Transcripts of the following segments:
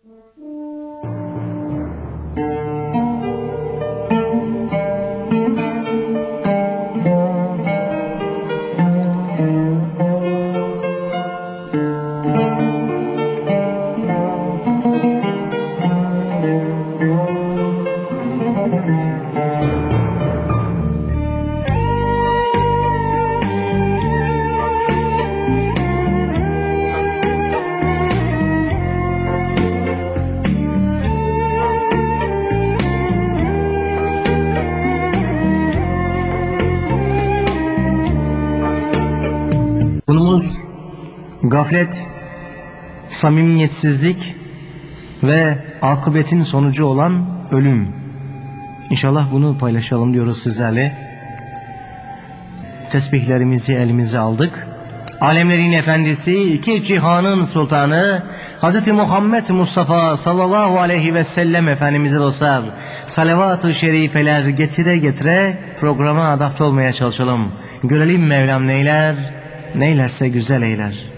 Konumuz gaflet, samimiyetsizlik ve akıbetin sonucu olan ölüm. İnşallah bunu paylaşalım diyoruz sizlerle. Tesbihlerimizi elimize aldık. Alemlerin efendisi, iki cihanın sultanı Hz. Muhammed Mustafa sallallahu aleyhi ve sellem Efendimiz'e dostlar salavat-ı şerifeler getire getire programa adapte olmaya çalışalım. Görelim Mevlam neyler, neylerse güzel eyler.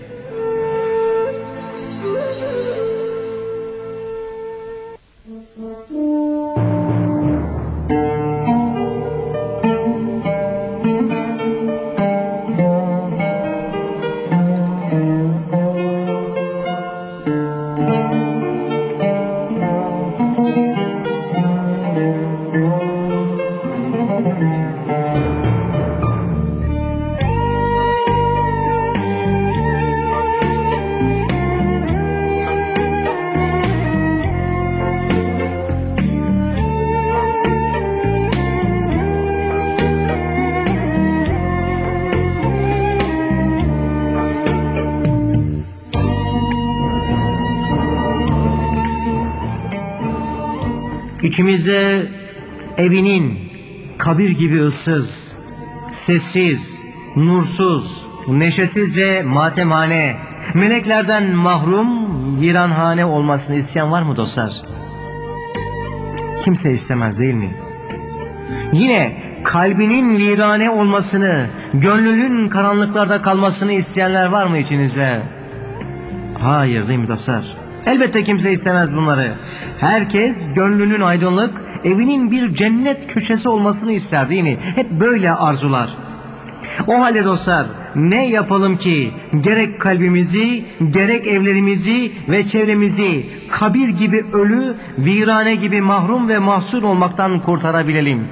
İçimizde evinin kabir gibi ıssız, sessiz, nursuz, neşesiz ve matemhane, meleklerden mahrum, viranhane olmasını isteyen var mı dostlar? Kimse istemez değil mi? Yine kalbinin virane olmasını, gönlünün karanlıklarda kalmasını isteyenler var mı içinizde? Hayır değil mi dostlar? Elbette kimse istemez bunları. Herkes gönlünün aydınlık, evinin bir cennet köşesi olmasını ister değil mi? Hep böyle arzular. O halde dostlar ne yapalım ki gerek kalbimizi, gerek evlerimizi ve çevremizi kabir gibi ölü, virane gibi mahrum ve mahzun olmaktan kurtarabilelim?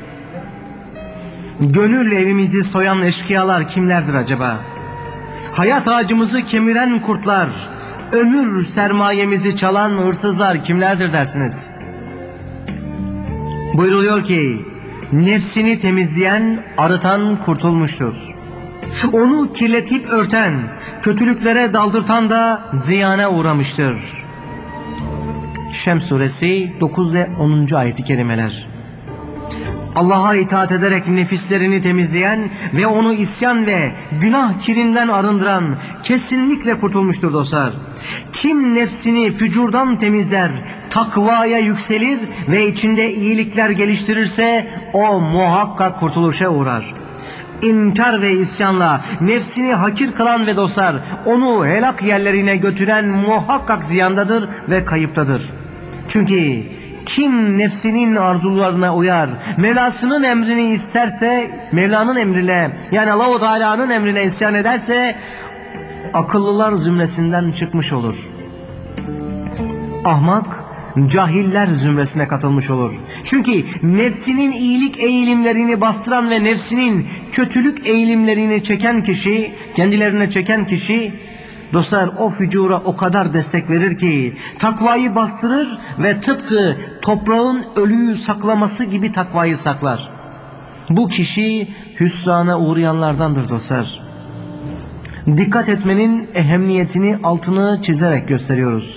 Gönül evimizi soyan eşkıyalar kimlerdir acaba? Hayat ağacımızı kemiren kurtlar, ömür sermayemizi çalan hırsızlar kimlerdir dersiniz? Buyruluyor ki nefsini temizleyen, arıtan kurtulmuştur. Onu kirletip örten, kötülüklere daldırtan da ziyana uğramıştır. Şems suresi 9 ve 10. ayet-i kerimeler. Allah'a itaat ederek nefislerini temizleyen ve onu isyan ve günah kirinden arındıran kesinlikle kurtulmuştur dostlar. Kim nefsini fücurdan temizler, takvaya yükselir ve içinde iyilikler geliştirirse o muhakkak kurtuluşa uğrar. İnkar ve isyanla nefsini hakir kılan ve dostlar onu helak yerlerine götüren muhakkak ziyandadır ve kayıptadır. Çünkü kim nefsinin arzularına uyar, Mevlasının emrini isterse, Mevla'nın emrine yani Allah-u Teala'nın emrine isyan ederse akıllılar zümresinden çıkmış olur. Ahmak cahiller zümresine katılmış olur. Çünkü nefsinin iyilik eğilimlerini bastıran ve nefsinin kötülük eğilimlerini çeken kişi, kendilerine çeken kişi dostlar o fücura o kadar destek verir ki takvayı bastırır ve tıpkı toprağın ölüyü saklaması gibi takvayı saklar. Bu kişi hüsrana uğrayanlardandır dostlar. Dikkat etmenin ehemmiyetini altını çizerek gösteriyoruz.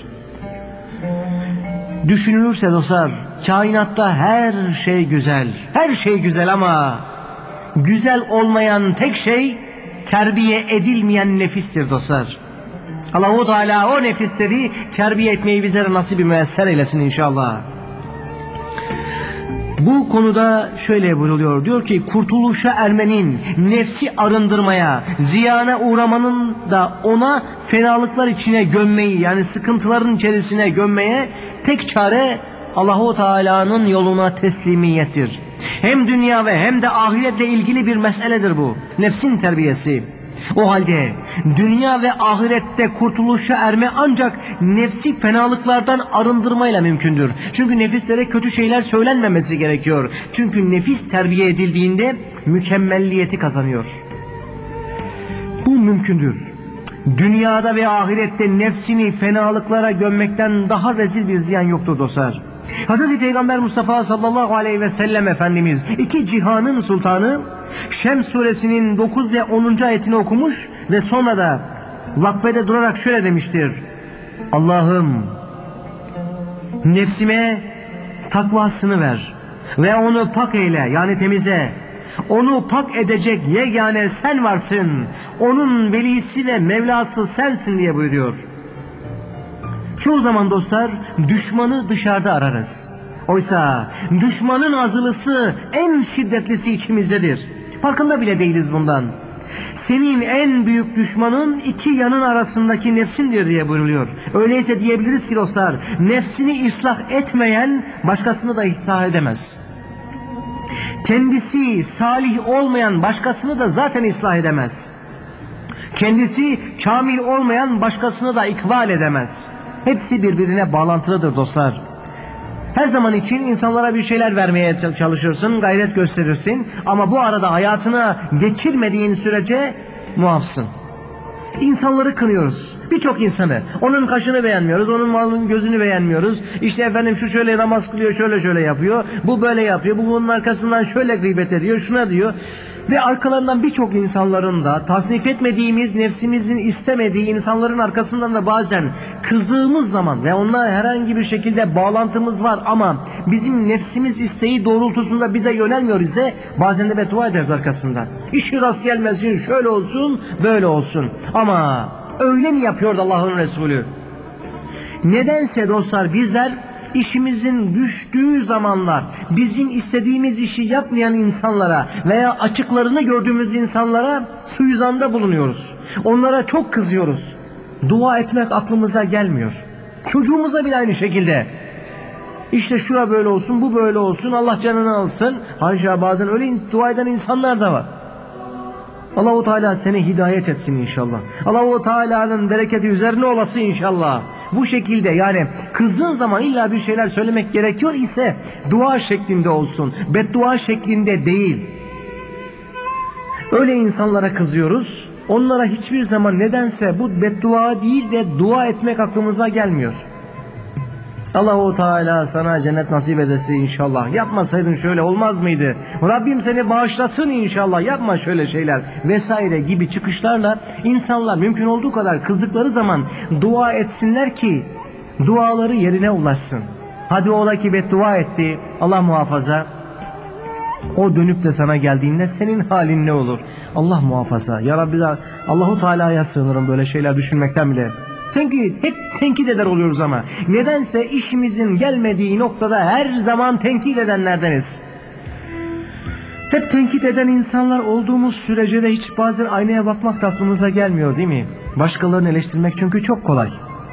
Düşünülürse dostlar kainatta her şey güzel. Her şey güzel ama güzel olmayan tek şey terbiye edilmeyen nefistir dostlar. Allah-u Teala o nefisleri terbiye etmeyi bizlere nasip-i müesser eylesin inşallah. Bu konuda şöyle buyruluyor. Diyor ki kurtuluşa ermenin, nefsi arındırmaya, ziyana uğramanın da ona fenalıklar içine gömmeyi, yani sıkıntıların içerisine gömmeye tek çare Allahu Teala'nın yoluna teslimiyettir. Hem dünya ve hem de ahiretle ilgili bir meseledir bu. Nefsin terbiyesi. O halde dünya ve ahirette kurtuluşa erme ancak nefsi fenalıklardan arındırmayla mümkündür. Çünkü nefislere kötü şeyler söylenmemesi gerekiyor. Çünkü nefis terbiye edildiğinde mükemmelliyeti kazanıyor. Bu mümkündür. Dünyada ve ahirette nefsini fenalıklara gömmekten daha rezil bir ziyan yoktur dostlar. Hz. Peygamber Mustafa sallallahu aleyhi ve sellem Efendimiz iki cihanın sultanı Şems suresinin 9 ve 10. ayetini okumuş ve sonra da vakfede durarak şöyle demiştir: Allah'ım nefsime takvasını ver ve onu pak eyle, yani temizle. Onu pak edecek yegane sen varsın. Onun velisi ve Mevlası sensin diye buyuruyor. Çoğu zaman dostlar düşmanı dışarıda ararız. Oysa düşmanın azılısı, en şiddetlisi içimizdedir. Farkında bile değiliz bundan. Senin en büyük düşmanın iki yanın arasındaki nefsindir diye buyruluyor. Öyleyse diyebiliriz ki dostlar, nefsini ıslah etmeyen başkasını da ıslah edemez. Kendisi salih olmayan başkasını da zaten ıslah edemez. Kendisi kamil olmayan başkasını da ikbal edemez. Hepsi birbirine bağlantılıdır dostlar. Her zaman için insanlara bir şeyler vermeye çalışırsın, gayret gösterirsin. Ama bu arada hayatına geçirmediğin sürece muafsın. İnsanları kınıyoruz. Birçok insanı. Onun kaşını beğenmiyoruz, onun malının gözünü beğenmiyoruz. İşte efendim şu şöyle namaz kılıyor, şöyle şöyle yapıyor. Bu böyle yapıyor, bu bunun arkasından şöyle gıybet ediyor, şuna diyor. Ve arkalarından birçok insanların da tasnif etmediğimiz, nefsimizin istemediği insanların arkasından da bazen kızdığımız zaman ve onunla herhangi bir şekilde bağlantımız var ama bizim nefsimiz isteği doğrultusunda bize yönelmiyor ise bazen de beddua ederiz arkasından. İşi rast gelmesin, şöyle olsun, böyle olsun. Ama öyle mi yapıyordu Allah'ın Resulü? Nedense dostlar bizler İşimizin düştüğü zamanlar bizim istediğimiz işi yapmayan insanlara veya açıklarını gördüğümüz insanlara suizanda bulunuyoruz. Onlara çok kızıyoruz. Dua etmek aklımıza gelmiyor. Çocuğumuza bile aynı şekilde. İşte şura böyle olsun, bu böyle olsun, Allah canını alsın. Haşa, bazen öyle dua eden insanlar da var. Allah-u Teala seni hidayet etsin inşallah. Allah-u Teala'nın bereketi üzerine olası inşallah. Bu şekilde, yani kızdığın zaman illa bir şeyler söylemek gerekiyor ise dua şeklinde olsun. Beddua şeklinde değil. Öyle insanlara kızıyoruz. Onlara hiçbir zaman nedense bu beddua değil de dua etmek aklımıza gelmiyor. Allah-u Teala sana cennet nasip edesin inşallah. Yapmasaydın şöyle olmaz mıydı? Rabbim seni bağışlasın inşallah. Yapma şöyle şeyler vesaire gibi çıkışlarla insanlar mümkün olduğu kadar kızdıkları zaman dua etsinler ki duaları yerine ulaşsın. Hadi ola ki beddua etti, Allah muhafaza. O dönüp de sana geldiğinde senin halin ne olur? Allah muhafaza. Ya Rabbi, Allahu Teala'ya sığınırım böyle şeyler düşünmekten bile. Hep tenkit eder oluyoruz ama nedense işimizin gelmediği noktada her zaman tenkit edenlerdeniz. Hep tenkit eden insanlar olduğumuz sürece de hiç bazen aynaya bakmak da aklımıza gelmiyor değil mi? Başkalarını eleştirmek çünkü çok kolay.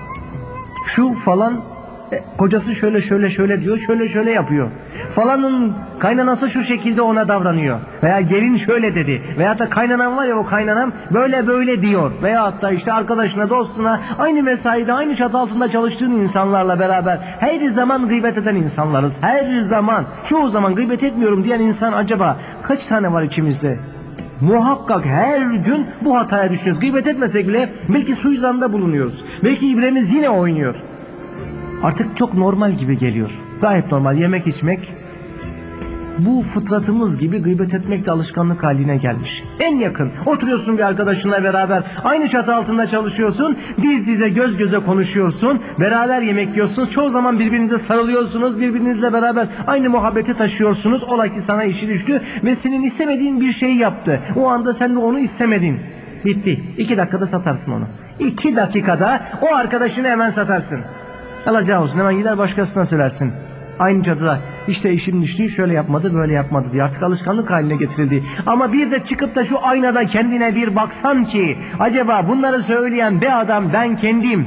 Şu falan kocası şöyle şöyle şöyle diyor, şöyle şöyle yapıyor. Falanın kaynanası şu şekilde ona davranıyor. Veya gelin şöyle dedi. Veya da kaynanan var ya, o kaynanam böyle böyle diyor. Veya hatta işte arkadaşına, dostuna, aynı mesaide, aynı çatı altında çalıştığın insanlarla beraber her zaman gıybet eden insanlarız. Her zaman, çoğu zaman gıybet etmiyorum diyen insan acaba kaç tane var içimizde? Muhakkak her gün bu hataya düşüyoruz. Gıybet etmesek bile belki suizanda bulunuyoruz. Belki ibremiz yine oynuyor. Artık çok normal gibi geliyor. Gayet normal yemek içmek. Bu fıtratımız gibi gıybet etmek de alışkanlık haline gelmiş. En yakın oturuyorsun bir arkadaşınla beraber, aynı çatı altında çalışıyorsun, diz dize göz göze konuşuyorsun, beraber yemek yiyorsunuz, çoğu zaman birbirinize sarılıyorsunuz, birbirinizle beraber aynı muhabbeti taşıyorsunuz. Ola ki sana işi düştü ve senin istemediğin bir şeyi yaptı. O anda sen de onu istemedin. Bitti. 2 dakikada satarsın onu. 2 dakikada o arkadaşını hemen satarsın. Alacağı olsun, hemen gider başkasına söylersin. Aynı çatıda işte işim düştü, şöyle yapmadı, böyle yapmadı diye artık alışkanlık haline getirildi. Ama bir de çıkıp da şu aynada kendine bir baksan ki acaba bunları söyleyen be adam ben kendim.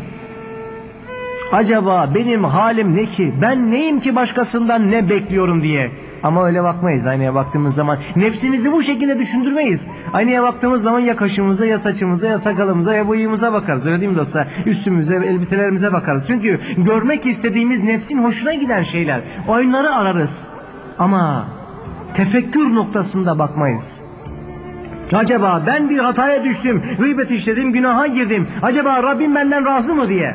Acaba benim halim ne ki? Ben neyim ki başkasından ne bekliyorum diye. Ama öyle bakmayız aynaya baktığımız zaman. Nefsimizi bu şekilde düşündürmeyiz. Aynaya baktığımız zaman ya kaşımıza, ya saçımıza, ya sakalımıza, ya bıyığımıza bakarız. Öyle değil mi dostlar? Üstümüze, elbiselerimize bakarız. Çünkü görmek istediğimiz nefsin hoşuna giden şeyler. Onları ararız. Ama tefekkür noktasında bakmayız. Acaba ben bir hataya düştüm, gıybet işledim, günaha girdim. Acaba Rabbim benden razı mı diye.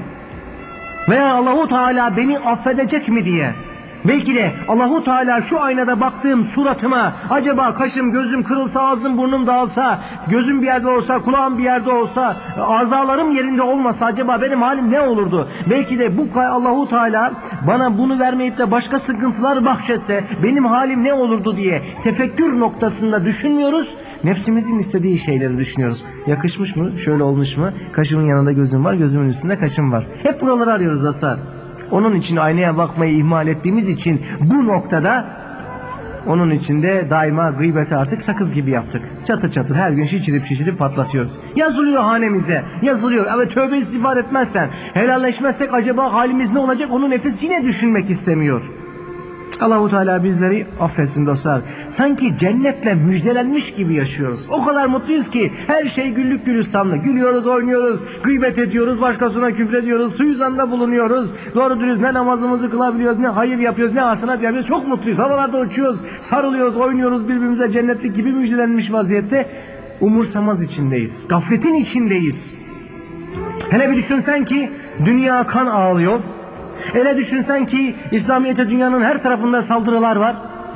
Veya Allahu Teala beni affedecek mi diye. Belki de Allahu Teala şu aynada baktığım suratıma acaba kaşım gözüm kırılsa, ağzım burnum dağılsa, gözüm bir yerde olsa, kulağım bir yerde olsa, azalarım yerinde olmasa acaba benim halim ne olurdu? Belki de bu Allahu Teala bana bunu vermeyip de başka sıkıntılar bahşetse benim halim ne olurdu diye tefekkür noktasında düşünmüyoruz. Nefsimizin istediği şeyleri düşünüyoruz. Yakışmış mı? Şöyle olmuş mu? Kaşımın yanında gözüm var, gözümün üstünde kaşım var. Hep buraları arıyoruz dostlar. Onun için aynaya bakmayı ihmal ettiğimiz için bu noktada onun için de daima gıybeti artık sakız gibi yaptık. Çatır çatır her gün şişirip patlatıyoruz. Yazılıyor hanemize, yazılıyor. Evet, tövbe istiğfar etmezsen, helalleşmezsek acaba halimiz ne olacak, onu nefis yine düşünmek istemiyor. Allah-u Teala bizleri affetsin dostlar. Sanki cennetle müjdelenmiş gibi yaşıyoruz. O kadar mutluyuz ki her şey güllük gülistanlı. Gülüyoruz, oynuyoruz, gıybet ediyoruz, başkasına küfrediyoruz, suizanda bulunuyoruz. Doğru dürüst ne namazımızı kılabiliyoruz, ne hayır yapıyoruz, ne hasenat yapıyoruz. Çok mutluyuz. Havalarda uçuyoruz, sarılıyoruz, oynuyoruz birbirimize, cennetlik gibi müjdelenmiş vaziyette. Umursamaz içindeyiz. Gafletin içindeyiz. Hele bir düşünsen ki dünya kan ağlıyor. Hele düşünsen ki İslamiyet'e dünyanın her tarafında saldırılar var.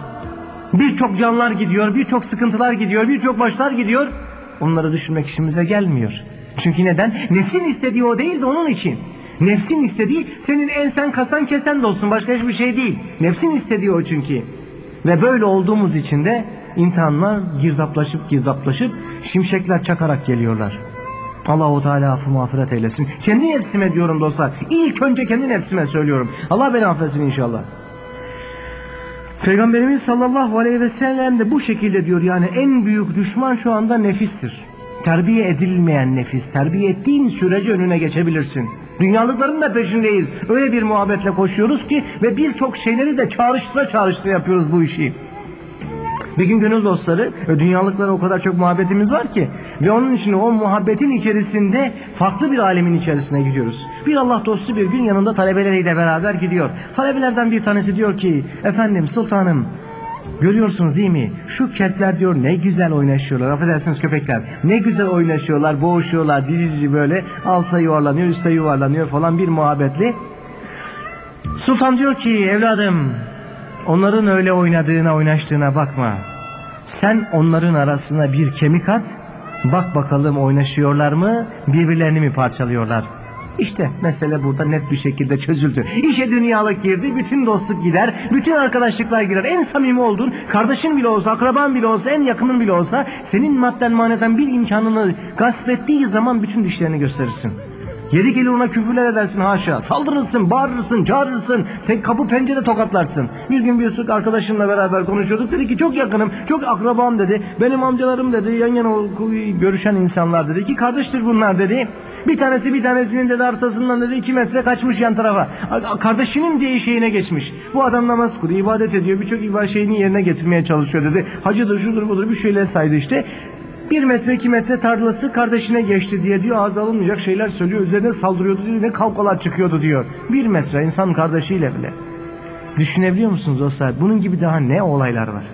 Birçok canlar gidiyor, birçok sıkıntılar gidiyor, birçok başlar gidiyor. Onları düşünmek işimize gelmiyor. Çünkü neden? Nefsin istediği o değil de onun için. Nefsin istediği senin ensen, kasan, kesen de olsun. Başka hiçbir şey değil. Nefsin istediği o çünkü. Ve böyle olduğumuz için de imtihanlar girdaplaşıp şimşekler çakarak geliyorlar. Allah-u Teala affı mağfiret eylesin. Kendi nefsime diyorum dostlar. İlk önce kendi nefsime söylüyorum. Allah beni affetsin inşallah. Peygamberimiz sallallahu aleyhi ve sellem de bu şekilde diyor. Yani en büyük düşman şu anda nefistir. Terbiye edilmeyen nefis. Terbiye ettiğin sürece önüne geçebilirsin. Dünyalıkların da peşindeyiz. Öyle bir muhabbetle koşuyoruz ki ve birçok şeyleri de çağrıştıra yapıyoruz bu işi. Bir gün gönül dostları, dünyalıklara o kadar çok muhabbetimiz var ki ve onun için o muhabbetin içerisinde farklı bir alemin içerisine gidiyoruz. Bir Allah dostu bir gün yanında talebeleriyle beraber gidiyor. Talebelerden bir tanesi diyor ki, efendim sultanım, görüyorsunuz değil mi? Şu kelpler diyor ne güzel oynaşıyorlar. Affedersiniz köpekler. Ne güzel oynaşıyorlar, boğuşuyorlar, cici böyle alta yuvarlanıyor, üstte yuvarlanıyor falan bir muhabbetli. Sultan diyor ki, evladım, onların öyle oynaştığına bakma. Sen onların arasına bir kemik at, bak bakalım oynaşıyorlar mı, birbirlerini mi parçalıyorlar? İşte mesele burada net bir şekilde çözüldü. İşe dünyalık girdi, bütün dostluk gider, bütün arkadaşlıklar girer. En samimi olduğun, kardeşin bile olsa, akraban bile olsa, en yakının bile olsa, senin madden maneden bir imkanını gasp ettiği zaman bütün dişlerini gösterirsin. Yeri gelir ona küfürler edersin haşa. Saldırırsın, bağırırsın, çağırırsın. Tek kapı pencere tokatlarsın. Bir gün bir sık arkadaşımla beraber konuşuyorduk. Dedi ki çok yakınım, çok akrabam dedi. Benim amcalarım dedi, yan yana görüşen insanlar dedi. İki kardeştir bunlar dedi. Bir tanesi bir tanesinin dedi arkasından dedi 2 metre kaçmış yan tarafa. Kardeşinin diye şeyine geçmiş. Bu adam namaz kılıyor, ibadet ediyor. Birçok ibadet şeyini yerine getirmeye çalışıyor dedi. Hacıdır, şudur budur bir şeyler saydı işte. 1 metre 2 metre tarlası kardeşine geçti diye diyor, ağza alınmayacak şeyler söylüyor, üzerine saldırıyordu diyor, ne kavgalar çıkıyordu diyor. 1 metre insan kardeşiyle bile. Düşünebiliyor musunuz dostlar? Bunun gibi daha ne olaylar var?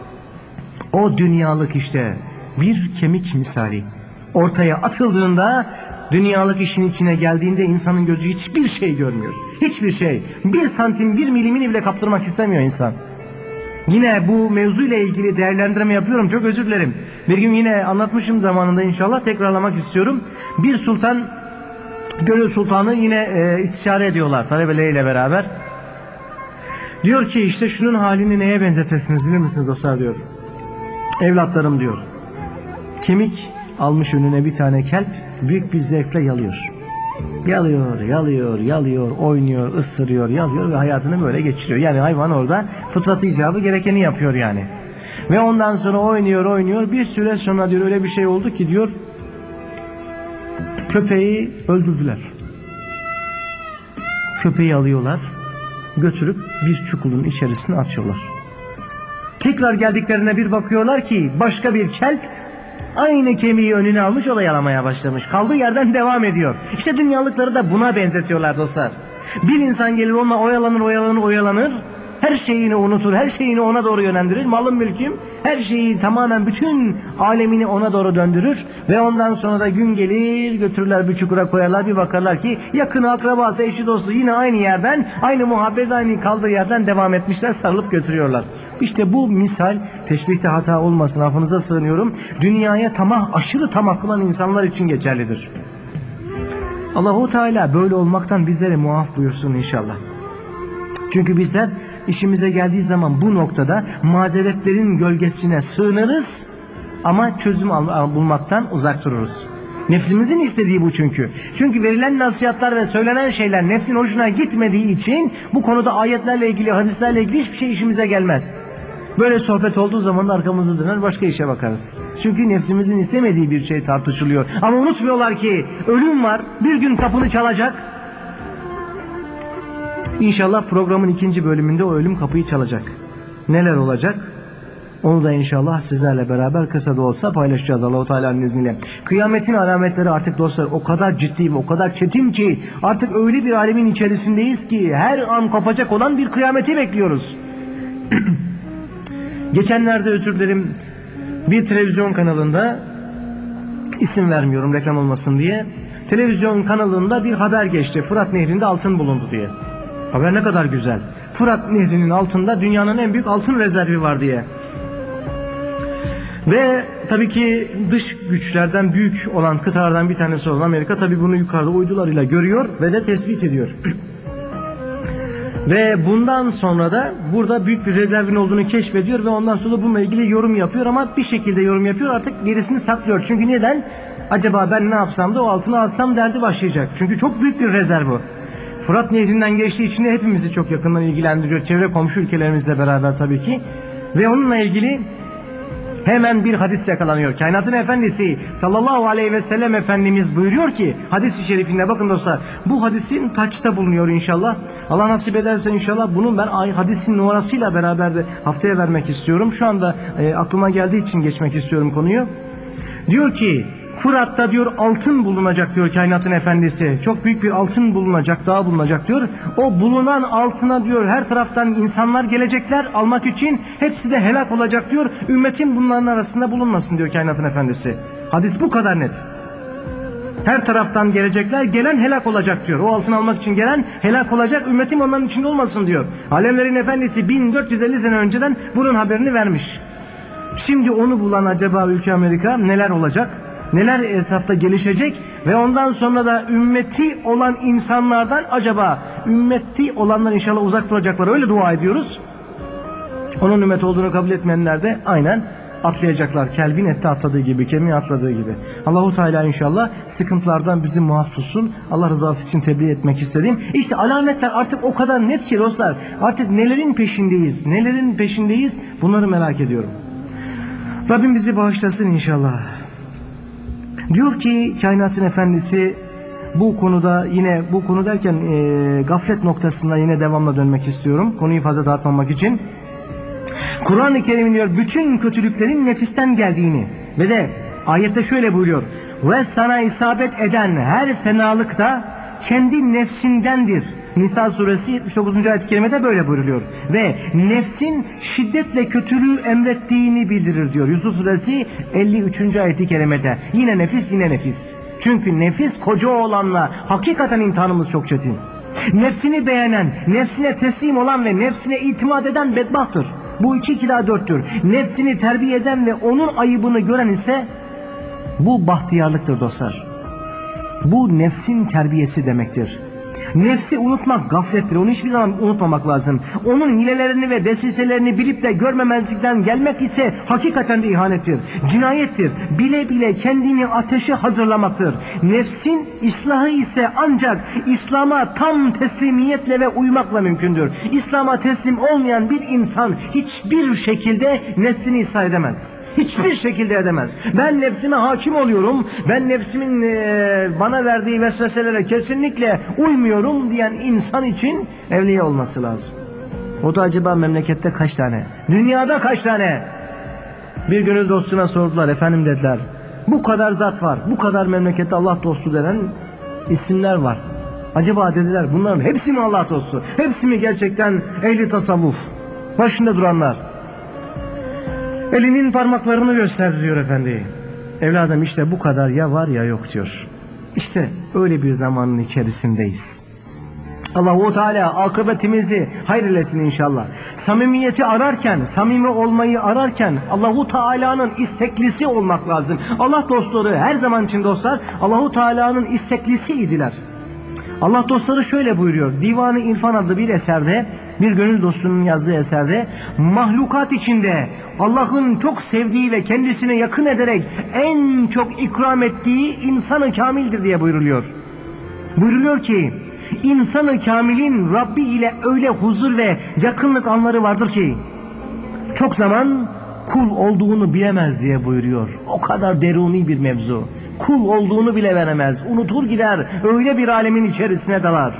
O dünyalık işte bir kemik misali. Ortaya atıldığında, dünyalık işin içine geldiğinde insanın gözü hiçbir şey görmüyor. Hiçbir şey. 1 santim 1 milimini bile kaptırmak istemiyor insan. Yine bu mevzuyla ilgili değerlendirme yapıyorum. Çok özür dilerim. Bir gün yine anlatmışım zamanında, inşallah tekrarlamak istiyorum. Bir sultan, gönül sultanı yine istişare ediyorlar talebeleriyle beraber. Diyor ki işte şunun halini neye benzetirsiniz bilir misiniz dostlar diyor. Evlatlarım diyor. Kemik almış önüne bir tane kelp, büyük bir zevkle yalıyor. Yalıyor, oynuyor, ısırıyor, yalıyor ve hayatını böyle geçiriyor. Yani hayvan orada fıtratı icabı gerekeni yapıyor yani. Ve ondan sonra oynuyor. Bir süre sonra diyor öyle bir şey oldu ki diyor köpeği öldürdüler. Köpeği alıyorlar, götürüp bir çukurun içerisine atıyorlar. Tekrar geldiklerine bir bakıyorlar ki başka bir kelp aynı kemiği önüne almış, o da yalamaya başlamış. Kaldığı yerden devam ediyor. İşte dünyalıkları da buna benzetiyorlar dostlar. Bir insan gelir onunla oyalanır. Her şeyini unutur, her şeyini ona doğru yönlendirir. Malım mülküm, her şeyi tamamen bütün alemini ona doğru döndürür. Ve ondan sonra da gün gelir götürürler bir çukura koyarlar, bir bakarlar ki yakını akrabası, eşi dostu yine aynı yerden, aynı muhabbet, aynı kaldığı yerden devam etmişler, sarılıp götürüyorlar. İşte bu misal, teşbihte hata olmasın, affınıza sığınıyorum, dünyaya aşırı tamah kılan insanlar için geçerlidir. Allahu Teala böyle olmaktan bizleri muaf buyursun inşallah. Çünkü bizler işimize geldiği zaman bu noktada mazeretlerin gölgesine sığınırız ama çözüm bulmaktan uzak dururuz. Nefsimizin istediği bu çünkü. Çünkü verilen nasihatler ve söylenen şeyler nefsin hoşuna gitmediği için bu konuda ayetlerle ilgili, hadislerle ilgili hiçbir şey işimize gelmez. Böyle sohbet olduğu zaman da arkamızı döner başka işe bakarız. Çünkü nefsimizin istemediği bir şey tartışılıyor. Ama unutmuyorlar ki ölüm var, bir gün kapını çalacak. İnşallah programın 2. bölümünde o ölüm kapıyı çalacak. Neler olacak? Onu da inşallah sizlerle beraber kısa da olsa paylaşacağız Allah-u Teala'nın izniyle. Kıyametin alametleri artık dostlar o kadar ciddi ve o kadar çetin ki artık öyle bir alemin içerisindeyiz ki her an kopacak olan bir kıyameti bekliyoruz. Geçenlerde özür dilerim bir televizyon kanalında, isim vermiyorum reklam olmasın diye, televizyon kanalında bir haber geçti. Fırat Nehri'nde altın bulundu diye. Haber ne kadar güzel. Fırat Nehri'nin altında dünyanın en büyük altın rezervi var diye. Ve tabii ki dış güçlerden büyük olan kıtalardan bir tanesi olan Amerika tabii bunu yukarıda uydularıyla görüyor ve de tespit ediyor. Ve bundan sonra da burada büyük bir rezervin olduğunu keşfediyor ve ondan sonra bununla ilgili yorum yapıyor ama bir şekilde yorum yapıyor, artık gerisini saklıyor. Çünkü neden? Acaba ben ne yapsam da o altını alsam derdi başlayacak. Çünkü çok büyük bir rezerv bu. Fırat Nehri'nden geçtiği için de hepimizi çok yakından ilgilendiriyor. Çevre komşu ülkelerimizle beraber tabii ki. Ve onunla ilgili hemen bir hadis yakalanıyor. Kainatın efendisi sallallahu aleyhi ve sellem Efendimiz buyuruyor ki hadis-i şerifinde, bakın dostlar, bu hadisin taçta bulunuyor inşallah. Allah nasip ederse inşallah bunun ben hadisin numarasıyla beraber de haftaya vermek istiyorum. Şu anda aklıma geldiği için geçmek istiyorum konuyu. Diyor ki Fırat'ta diyor altın bulunacak diyor kainatın efendisi. Çok büyük bir altın bulunacak, dağ bulunacak diyor. O bulunan altına diyor her taraftan insanlar gelecekler almak için. Hepsi de helak olacak diyor. Ümmetin bunların arasında bulunmasın diyor kainatın efendisi. Hadis bu kadar net. Her taraftan gelecekler, gelen helak olacak diyor. O altın almak için gelen helak olacak, ümmetim onların içinde olmasın diyor. Alemlerin efendisi 1450 sene önceden bunun haberini vermiş. Şimdi onu bulan acaba ülke Amerika neler olacak? Neler etrafta gelişecek ve ondan sonra da ümmeti olan insanlardan acaba ümmeti olanlar inşallah uzak duracaklar, öyle dua ediyoruz. Onun ümmet olduğunu kabul etmeyenler de aynen atlayacaklar. Kelbin ette atladığı gibi, kemiğe atladığı gibi. Allahu Teala inşallah sıkıntılardan bizi muaf tutsun. Allah rızası için tebliğ etmek istedim. İşte alametler artık o kadar net ki dostlar. Artık nelerin peşindeyiz bunları merak ediyorum. Rabbim bizi bağışlasın inşallah. Diyor ki kainatın efendisi bu konuda, yine bu konu derken gaflet noktasında yine devamla dönmek istiyorum. Konuyu fazla dağıtmamak için. Kur'an-ı Kerim diyor bütün kötülüklerin nefisten geldiğini ve de ayette şöyle buyuruyor. Ve sana isabet eden her fenalık da kendi nefsindendir. Nisa suresi 79. ayet-i kerimede böyle buyruluyor. Ve nefsin şiddetle kötülüğü emrettiğini bildirir diyor. Yusuf suresi 53. ayet-i kerimede. Yine nefis. Çünkü nefis koca olanla hakikaten imtihanımız çok çetin. Nefsini beğenen, nefsine teslim olan ve nefsine itimat eden bedbahttır. Bu 2 daha 4'tür. Nefsini terbiye eden ve onun ayıbını gören ise bu bahtiyarlıktır dostlar. Bu nefsin terbiyesi demektir. Nefsi unutmak gaflettir. Onu hiçbir zaman unutmamak lazım. Onun hilelerini ve desiselerini bilip de görmemezlikten gelmek ise hakikaten de ihanettir. Cinayettir. Bile bile kendini ateşe hazırlamaktır. Nefsin ıslahı ise ancak İslam'a tam teslimiyetle ve uymakla mümkündür. İslam'a teslim olmayan bir insan hiçbir şekilde nefsini ıslah edemez. Hiçbir şekilde edemez. Ben nefsime hakim oluyorum. Ben nefsimin bana verdiği vesveselere kesinlikle uymuyorum diyen insan için evliya olması lazım. O da acaba memlekette kaç tane? Dünyada kaç tane? Bir gönül dostuna sordular. Efendim dediler. Bu kadar zat var. Bu kadar memlekette Allah dostu denen isimler var. Acaba dediler bunların hepsi mi Allah dostu? Hepsi mi gerçekten ehli tasavvuf? Başında duranlar. Elinin parmaklarını gösterdi diyor efendi. Evladım işte bu kadar ya var ya yok diyor. İşte öyle bir zamanın içerisindeyiz. Allah-u Teala akıbetimizi hayırlesin inşallah. Samimiyeti ararken, samimi olmayı ararken Allah-u Teala'nın isteklisi olmak lazım. Allah dostları her zaman için dostlar Allah-u Teala'nın isteklisiydiler. Allah dostları şöyle buyuruyor. Divan-ı İrfan adlı bir eserde, bir gönül dostunun yazdığı eserde, mahlukat içinde Allah'ın çok sevdiği ve kendisine yakın ederek en çok ikram ettiği insan-ı kamildir diye buyuruluyor. Buyuruluyor ki, insan-ı kamilin Rabbi ile öyle huzur ve yakınlık anları vardır ki, çok zaman kul olduğunu bilemez diye buyuruyor. O kadar deruni bir mevzu. Kul olduğunu bile veremez. Unutur gider. Öyle bir alemin içerisine dalar.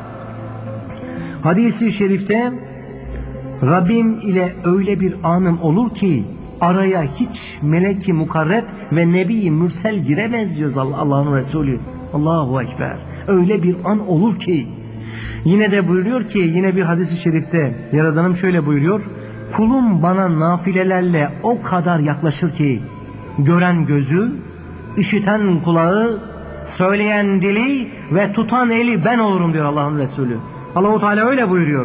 Hadis-i şerifte Rabbim ile öyle bir anım olur ki araya hiç melek-i mukarreb ve nebi-i mürsel giremez diyor Allah'ın Resulü. Allahu Ekber. Öyle bir an olur ki. Yine de buyuruyor ki yine bir hadis-i şerifte Yaradanım şöyle buyuruyor. Kulum bana nafilelerle o kadar yaklaşır ki gören gözü, işiten kulağı, söyleyen dili ve tutan eli ben olurum diyor Allah'ın Resulü. Allah-u Teala öyle buyuruyor.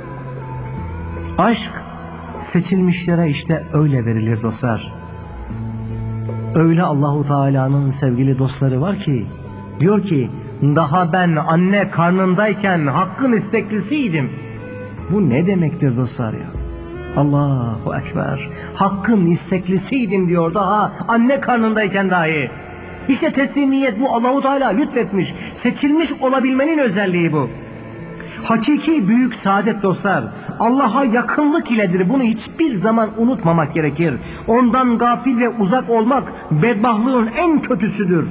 Aşk seçilmişlere işte öyle verilir dostlar. Öyle Allah-u Teala'nın sevgili dostları var ki diyor ki daha ben anne karnındayken Hakk'ın isteklisiydim. Bu ne demektir dostlar ya? Allahu Ekber. Hakk'ın isteklisiydim diyor daha anne karnındayken dahi. İşte teslimiyet bu, Allah-u Teala lütfetmiş. Seçilmiş olabilmenin özelliği bu. Hakiki büyük saadet dostlar Allah'a yakınlık iledir. Bunu hiçbir zaman unutmamak gerekir. Ondan gafil ve uzak olmak bedbahtlığın en kötüsüdür.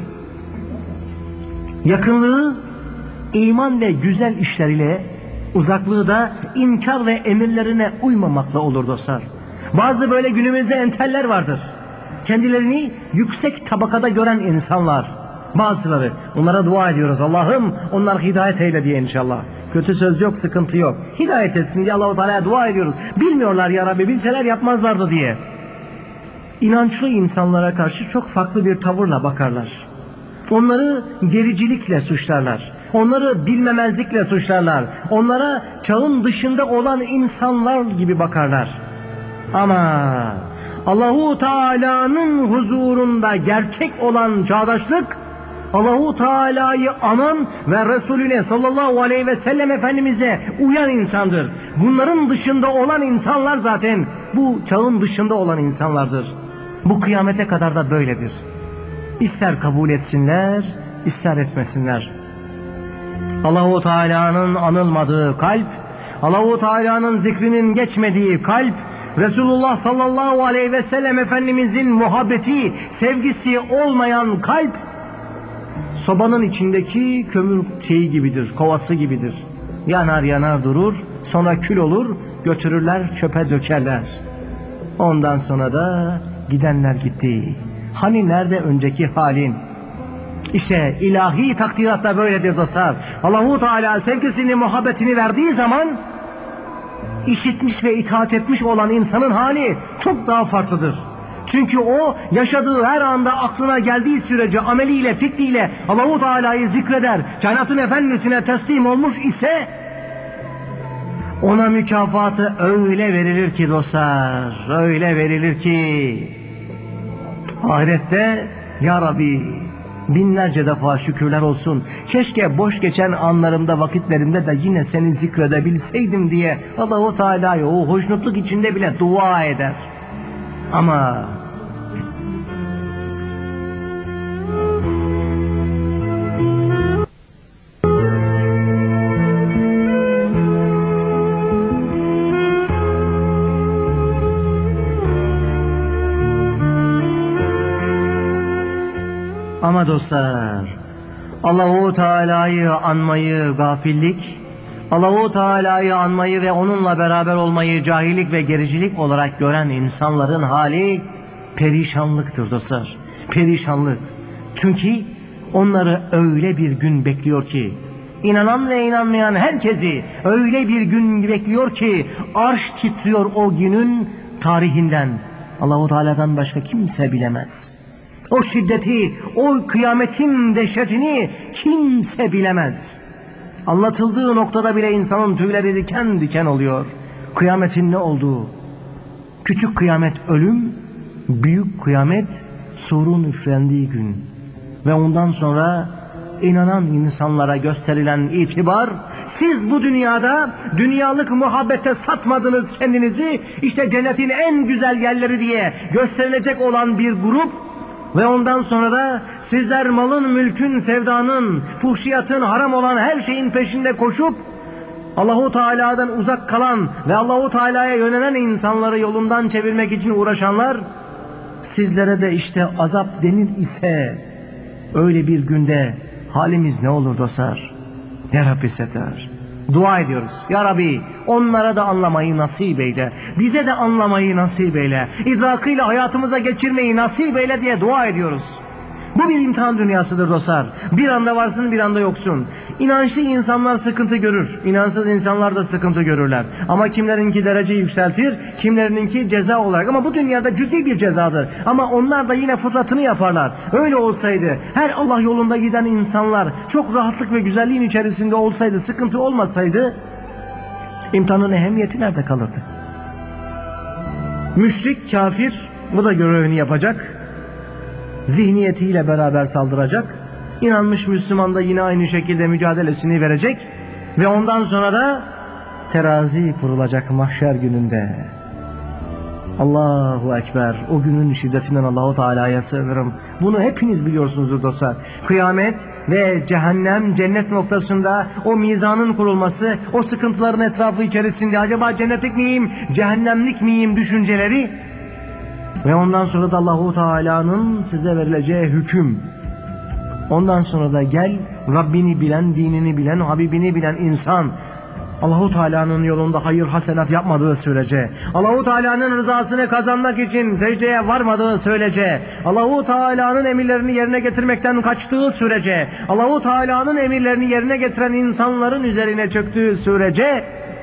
Yakınlığı iman ve güzel işler ile, uzaklığı da inkar ve emirlerine uymamakla olur dostlar. Bazı böyle günümüzde enteller vardır. Kendilerini yüksek tabakada gören insanlar. Bazıları. Onlara dua ediyoruz. Allah'ım onları hidayet eyle diye inşallah. Kötü söz yok, sıkıntı yok. Hidayet etsin diye Allah-u Teala'ya dua ediyoruz. Bilmiyorlar ya Rabbi, bilseler yapmazlardı diye. İnançlı insanlara karşı çok farklı bir tavırla bakarlar. Onları gericilikle suçlarlar. Onları bilmemezlikle suçlarlar. Onlara çağın dışında olan insanlar gibi bakarlar. Ama Allahu Teala'nın huzurunda gerçek olan çağdaşlık, Allahu Teala'yı anan ve Resulüne sallallahu aleyhi ve sellem Efendimiz'e uyan insandır. Bunların dışında olan insanlar zaten bu çağın dışında olan insanlardır. Bu kıyamete kadar da böyledir. İster kabul etsinler, ister etmesinler. Allahu Teala'nın anılmadığı kalp, Allahu Teala'nın zikrinin geçmediği kalp, Resulullah sallallahu aleyhi ve sellem Efendimizin muhabbeti, sevgisi olmayan kalp, sobanın içindeki kömür şeyi gibidir, kovası gibidir. Yanar yanar durur, sonra kül olur, götürürler çöpe dökerler. Ondan sonra da gidenler gitti. Hani nerede önceki halin? İşte ilahi takdirat da böyledir dostlar. Allahu Teala sevgisini, muhabbetini verdiği zaman işitmiş ve itaat etmiş olan insanın hali çok daha farklıdır. Çünkü o yaşadığı her anda aklına geldiği sürece ameliyle, fikriyle Allahu Teala'yı zikreder. Kainatın efendisine teslim olmuş ise ona mükafatı öyle verilir ki dostlar, öyle verilir ki ahirette ya Rabbi Binlerce defa şükürler olsun. Keşke boş geçen anlarımda, vakitlerimde de yine seni zikredebilseydim diye Allah-u Teala'ya o hoşnutluk içinde bile dua eder. Ama dostlar, Allah-u Teala'yı anmayı gafillik, Allah-u Teala'yı anmayı ve onunla beraber olmayı cahillik ve gericilik olarak gören insanların hali perişanlıktır dostlar. Perişanlık. Çünkü onları öyle bir gün bekliyor ki, inanan ve inanmayan herkesi öyle bir gün bekliyor ki arş titriyor o günün tarihinden. Allah-u Teala'dan başka kimse bilemez. O şiddeti, o kıyametin dehşetini kimse bilemez. Anlatıldığı noktada bile insanın tüyleri diken diken oluyor. Kıyametin ne olduğu. Küçük kıyamet ölüm, büyük kıyamet surun üflendiği gün. Ve ondan sonra inanan insanlara gösterilen itibar, siz bu dünyada dünyalık muhabbete satmadınız kendinizi, işte cennetin en güzel yerleri diye gösterilecek olan bir grup. Ve ondan sonra da sizler malın, mülkün, sevdanın, fuhşiyatın, haram olan her şeyin peşinde koşup Allahu Teala'dan uzak kalan ve Allahu Teala'ya yönelen insanları yolundan çevirmek için uğraşanlar, sizlere de işte azap denir ise öyle bir günde halimiz ne olur dostlar? Ya Rabbi seter. Dua ediyoruz. Ya Rabbi onlara da anlamayı nasip eyle. Bize de anlamayı nasip eyle. İdrakıyla hayatımıza geçirmeyi nasip eyle diye dua ediyoruz. Bu bir imtihan dünyasıdır dostlar. Bir anda varsın, bir anda yoksun. İnançlı insanlar sıkıntı görür. İnansız insanlar da sıkıntı görürler. Ama kimlerinki derece yükseltir, kimlerininki ceza olarak. Ama bu dünyada cüzi bir cezadır. Ama onlar da yine fıtratını yaparlar. Öyle olsaydı, her Allah yolunda giden insanlar çok rahatlık ve güzelliğin içerisinde olsaydı, sıkıntı olmasaydı, imtihanın ehemmiyeti nerede kalırdı? Müşrik, kafir, bu da görevini yapacak. Zihniyetiyle beraber saldıracak. İnanmış Müslüman da yine aynı şekilde mücadelesini verecek. Ve ondan sonra da terazi kurulacak mahşer gününde. Allahu Ekber. O günün şiddetinden Allahu Teala'ya sığınırım. Bunu hepiniz biliyorsunuzdur dostlar. Kıyamet ve cehennem, cennet noktasında o mizanın kurulması, o sıkıntıların etrafı içerisinde acaba cennetlik miyim, cehennemlik miyim düşünceleri. Ve ondan sonra da Allahu Teala'nın size verileceği hüküm. Ondan sonra da gel Rabbini bilen, dinini bilen, Habibini bilen insan. Allahu Teala'nın yolunda hayır hasenat yapmadığı sürece, Allahu Teala'nın rızasını kazanmak için secdeye varmadığı sürece, Allahu Teala'nın emirlerini yerine getirmekten kaçtığı sürece, Allahu Teala'nın emirlerini yerine getiren insanların üzerine çöktüğü sürece,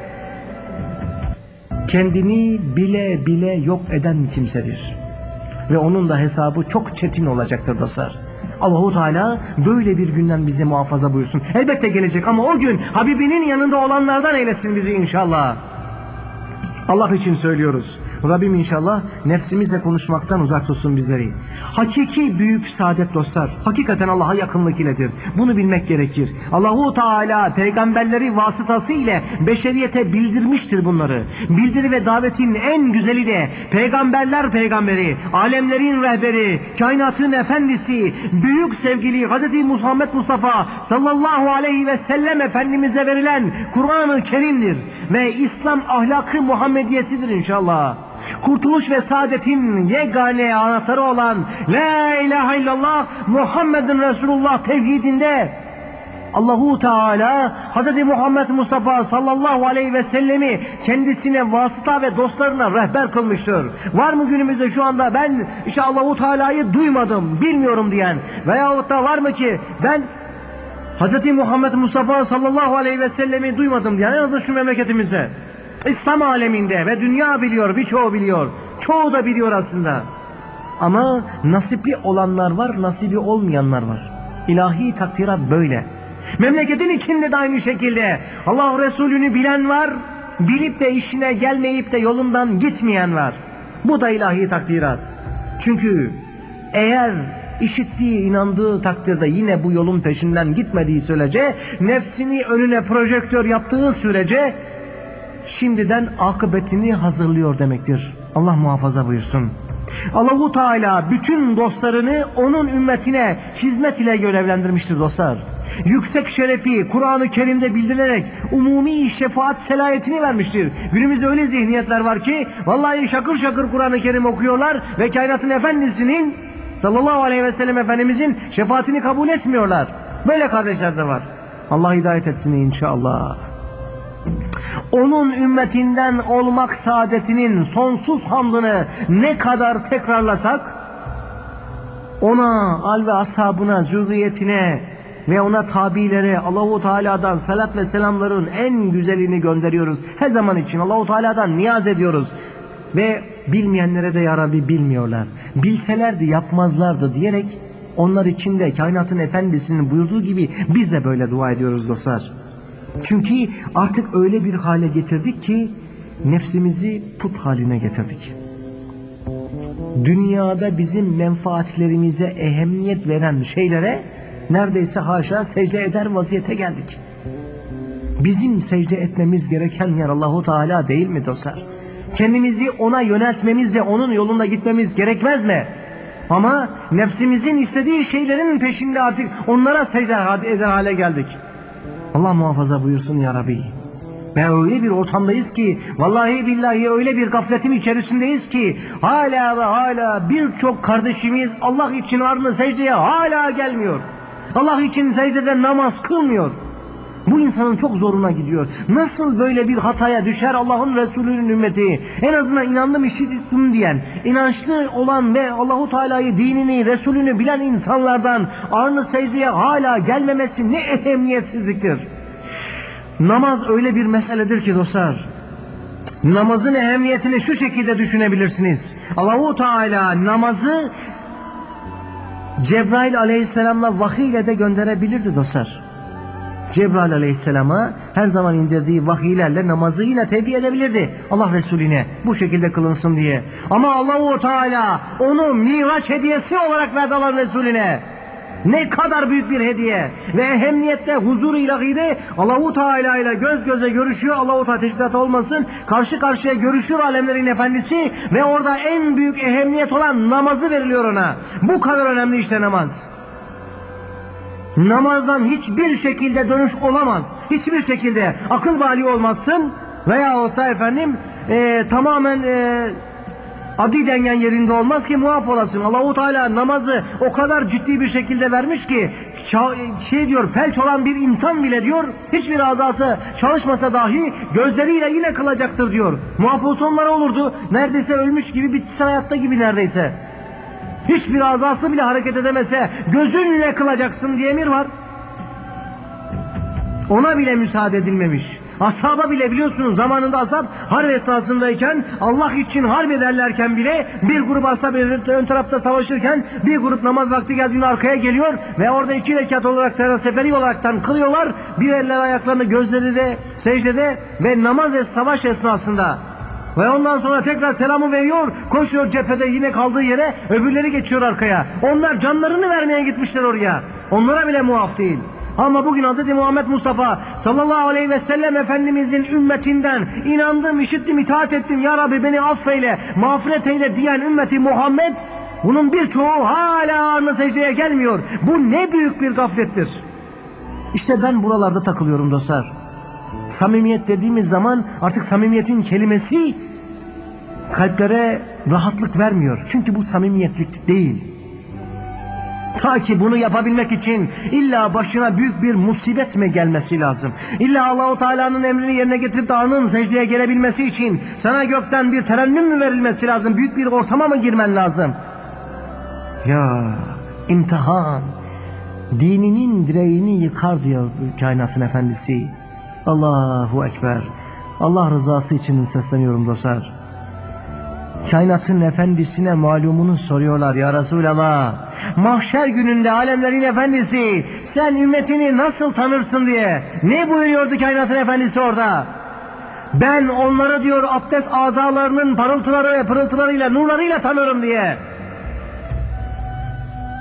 kendini bile bile yok eden kimsedir. Ve onun da hesabı çok çetin olacaktır dostlar. Allahu Teala böyle bir günden bizi muhafaza buyursun. Elbette gelecek ama o gün Habibinin yanında olanlardan eylesin bizi inşallah. Allah için söylüyoruz. Rabbim inşallah nefsimizle konuşmaktan uzak tutsun bizleri. Hakiki büyük saadet dostlar, hakikaten Allah'a yakınlık iledir. Bunu bilmek gerekir. Allahu Teala peygamberleri vasıtası ile beşeriyete bildirmiştir bunları. Bildiri ve davetin en güzeli de peygamberler peygamberi, alemlerin rehberi, kainatın efendisi, büyük sevgili Hz. Muhammed Mustafa sallallahu aleyhi ve sellem Efendimiz'e verilen Kur'an-ı Kerim'dir. Ve İslam ahlakı Muhammediyesidir inşallah. Kurtuluş ve saadetin yegane anahtarı olan La ilahe illallah Muhammedun Resulullah tevhidinde Allahu Teala Hz. Muhammed Mustafa sallallahu aleyhi ve sellemi kendisine vasıta ve dostlarına rehber kılmıştır. Var mı günümüzde şu anda ben işte Allahu Teala'yı duymadım, bilmiyorum diyen veyahut da var mı ki ben Hz. Muhammed Mustafa sallallahu aleyhi ve sellemi duymadım diyen, en azından şu memleketimizde, İslam aleminde ve dünya biliyor, birçoğu biliyor, çoğu da biliyor aslında. Ama nasipli olanlar var, nasibi olmayanlar var. İlahi takdirat böyle. Memleketin içinde de aynı şekilde Allah Resulü'nü bilen var, bilip de işine gelmeyip de yolundan gitmeyen var. Bu da ilahi takdirat. Çünkü eğer işittiği, inandığı takdirde yine bu yolun peşinden gitmediği sürece, nefsini önüne projektör yaptığı sürece şimdiden akıbetini hazırlıyor demektir. Allah muhafaza buyursun. Allahu Teala bütün dostlarını onun ümmetine hizmet ile görevlendirmiştir dostlar. Yüksek şerefi Kur'an-ı Kerim'de bildirilerek umumi şefaat selayetini vermiştir. Günümüzde öyle zihniyetler var ki vallahi şakır şakır Kur'an-ı Kerim okuyorlar ve kainatın efendisinin sallallahu aleyhi ve sellem Efendimizin şefaatini kabul etmiyorlar. Böyle kardeşler de var. Allah hidayet etsin inşallah. Onun ümmetinden olmak saadetinin sonsuz hamdını ne kadar tekrarlasak, ona, al ve ashabına, zürriyetine ve ona tabilere Allahu Teala'dan salat ve selamların en güzelini gönderiyoruz. Her zaman için Allahu Teala'dan niyaz ediyoruz. Ve bilmeyenlere de ya Rabbi bilmiyorlar, bilselerdi yapmazlardı diyerek onlar için de kainatın efendisinin buyurduğu gibi biz de böyle dua ediyoruz dostlar. Çünkü artık öyle bir hale getirdik ki nefsimizi put haline getirdik. Dünyada bizim menfaatlerimize ehemmiyet veren şeylere neredeyse haşa secde eder vaziyete geldik. Bizim secde etmemiz gereken yer Allahu Teala değil mi dostlar? Kendimizi ona yöneltmemiz ve onun yolunda gitmemiz gerekmez mi? Ama nefsimizin istediği şeylerin peşinde artık onlara secde eder hale geldik. Allah muhafaza buyursun ya Rabbi. Ve öyle bir ortamdayız ki vallahi billahi öyle bir gafletin içerisindeyiz ki hala ve hala birçok kardeşimiz Allah için ardına secdeye hala gelmiyor. Allah için secdede namaz kılmıyor. Bu insanın çok zoruna gidiyor. Nasıl böyle bir hataya düşer Allah'ın Resulü'nün ümmeti? En azından inandım işittim diyen, inançlı olan ve Allahu Teala'yı, dinini, Resulünü bilen insanlardan arını secdeye hala gelmemesi ne ehemmiyetsizliktir. Namaz öyle bir meseledir ki dostlar. Namazın ehemmiyetini şu şekilde düşünebilirsiniz. Allahu Teala namazı Cebrail aleyhisselamla vahiy ile de gönderebilirdi dostlar. Cebrail aleyhisselama her zaman indirdiği vahiylerle namazı yine tebliğ edebilirdi Allah Resulüne bu şekilde kılınsın diye. Ama Allahu Teala onu Miraç hediyesi olarak verdi Allah Resulüne. Ne kadar büyük bir hediye ve ehemmiyette huzur-u ilahide Allahu Teala ile göz göze görüşüyor. Allahu Teala teşbihat olmasın, karşı karşıya görüşüyor alemlerin efendisi ve orada en büyük ehemmiyet olan namazı veriliyor ona. Bu kadar önemli işte namaz. Namazdan hiçbir şekilde dönüş olamaz. Hiçbir şekilde akıl bali olmazsın veyahut da tamamen adi dengen yerinde olmaz ki muaf olasın. Allahu Teala namazı o kadar ciddi bir şekilde vermiş ki diyor, felç olan bir insan bile diyor hiçbir azası çalışmasa dahi gözleriyle yine kılacaktır diyor. Muaf olsa onlara olurdu. Neredeyse ölmüş gibi, bitkisel hayatta gibi neredeyse. Hiçbir azası bile hareket edemese gözünle kılacaksın diye emir var. Ona bile müsaade edilmemiş. Ashaba bile biliyorsunuz zamanında ashab harp esnasındayken Allah için harp ederlerken bile bir grup ashab ön tarafta savaşırken bir grup namaz vakti geldiğinde arkaya geliyor ve orada 2 rekat olarak seferi olaraktan kılıyorlar. Bir eller ayaklarını gözleri de secdede ve savaş esnasında. Ve ondan sonra tekrar selamı veriyor, koşuyor cephede yine kaldığı yere, öbürleri geçiyor arkaya. Onlar canlarını vermeye gitmişler oraya. Onlara bile muaf değil. Ama bugün Hz. Muhammed Mustafa sallallahu aleyhi ve sellem Efendimizin ümmetinden inandım, işittim, itaat ettim, ya Rabbi beni affeyle, mağfiret eyle diyen ümmeti Muhammed, bunun birçoğu hala arını secdeye gelmiyor. Bu ne büyük bir gaflettir. İşte ben buralarda takılıyorum dostlar. Samimiyet dediğimiz zaman artık samimiyetin kelimesi kalplere rahatlık vermiyor. Çünkü bu samimiyetlik değil. Ta ki bunu yapabilmek için illa başına büyük bir musibet mi gelmesi lazım? İlla Allahu Teala'nın emrini yerine getirip de arının secdeye gelebilmesi için sana gökten bir terennüm mü verilmesi lazım? Büyük bir ortama mı girmen lazım? Ya imtihan dininin direğini yıkar diyor kainatın efendisi. Allahu Ekber. Allah rızası için sesleniyorum dostlar. Kainatın efendisine malumunu soruyorlar ya Resulallah. Mahşer gününde alemlerin efendisi sen ümmetini nasıl tanırsın diye. Ne buyuruyordu kainatın efendisi orada? Ben onları diyor abdest azalarının parıltıları ve pırıltılarıyla, nurlarıyla tanırım diye.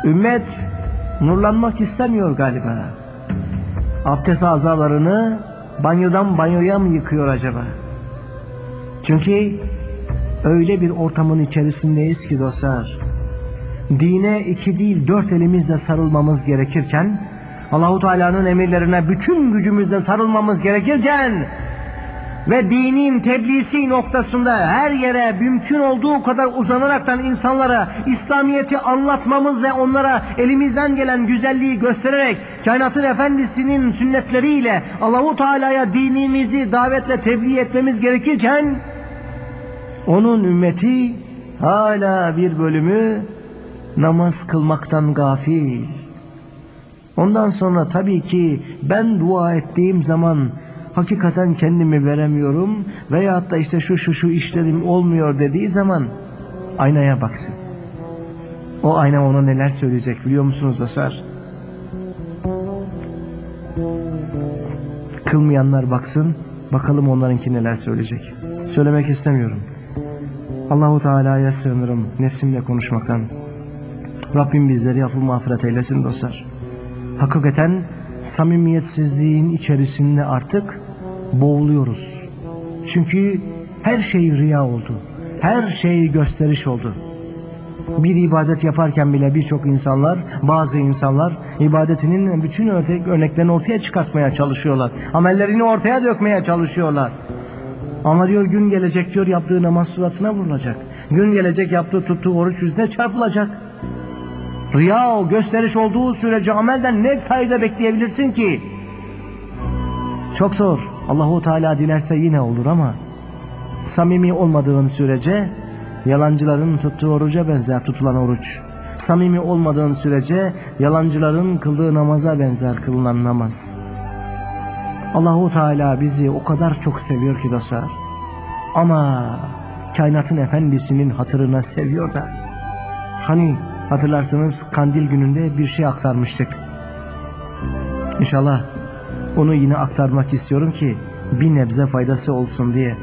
Ümmet nurlanmak istemiyor galiba. Abdest azalarını banyodan banyoya mı yıkıyor acaba? Çünkü öyle bir ortamın içerisindeyiz ki dostlar, dine 2 değil 4 elimizle sarılmamız gerekirken, Allahu Teala'nın emirlerine bütün gücümüzle sarılmamız gerekirken ve dinin tebliğsi noktasında her yere mümkün olduğu kadar uzanaraktan insanlara İslamiyet'i anlatmamız ve onlara elimizden gelen güzelliği göstererek kainatın efendisinin sünnetleriyle Allahu Teala'ya dinimizi davetle tebliğ etmemiz gerekirken, onun ümmeti hala bir bölümü namaz kılmaktan gafil. Ondan sonra tabii ki ben dua ettiğim zaman hakikaten kendimi veremiyorum veyahut da işte şu işlerim olmuyor dediği zaman aynaya baksın. O ayna ona neler söyleyecek biliyor musunuz dostlar? Kılmayanlar baksın, bakalım onlarınki neler söyleyecek. Söylemek istemiyorum. Allahu Teala'ya sığınırım nefsimle konuşmaktan. Rabbim bizleri affı mağfiret eylesin dostlar. Hakikaten samimiyetsizliğin içerisinde artık boğuluyoruz. Çünkü her şey riya oldu. Her şey gösteriş oldu. Bir ibadet yaparken bile birçok insanlar, bazı insanlar ibadetinin bütün örneklerini ortaya çıkartmaya çalışıyorlar. Amellerini ortaya dökmeye çalışıyorlar. Ama diyor gün gelecek diyor yaptığı namaz suratına vurulacak. Gün gelecek yaptığı tuttuğu oruç yüzüne çarpılacak. Riya o gösteriş olduğu sürece amelden ne fayda bekleyebilirsin ki? Çok zor. Allahu Teala dilerse yine olur ama samimi olmadığın sürece yalancıların tuttuğu oruca benzer tutulan oruç. Samimi olmadığın sürece yalancıların kıldığı namaza benzer kılınan namaz. Allahu Teala bizi o kadar çok seviyor ki dostlar. Ama kainatın efendisinin hatırına seviyor da. Hani hatırlarsınız kandil gününde bir şey aktarmıştık. İnşallah onu yine aktarmak istiyorum ki bir nebze faydası olsun diye.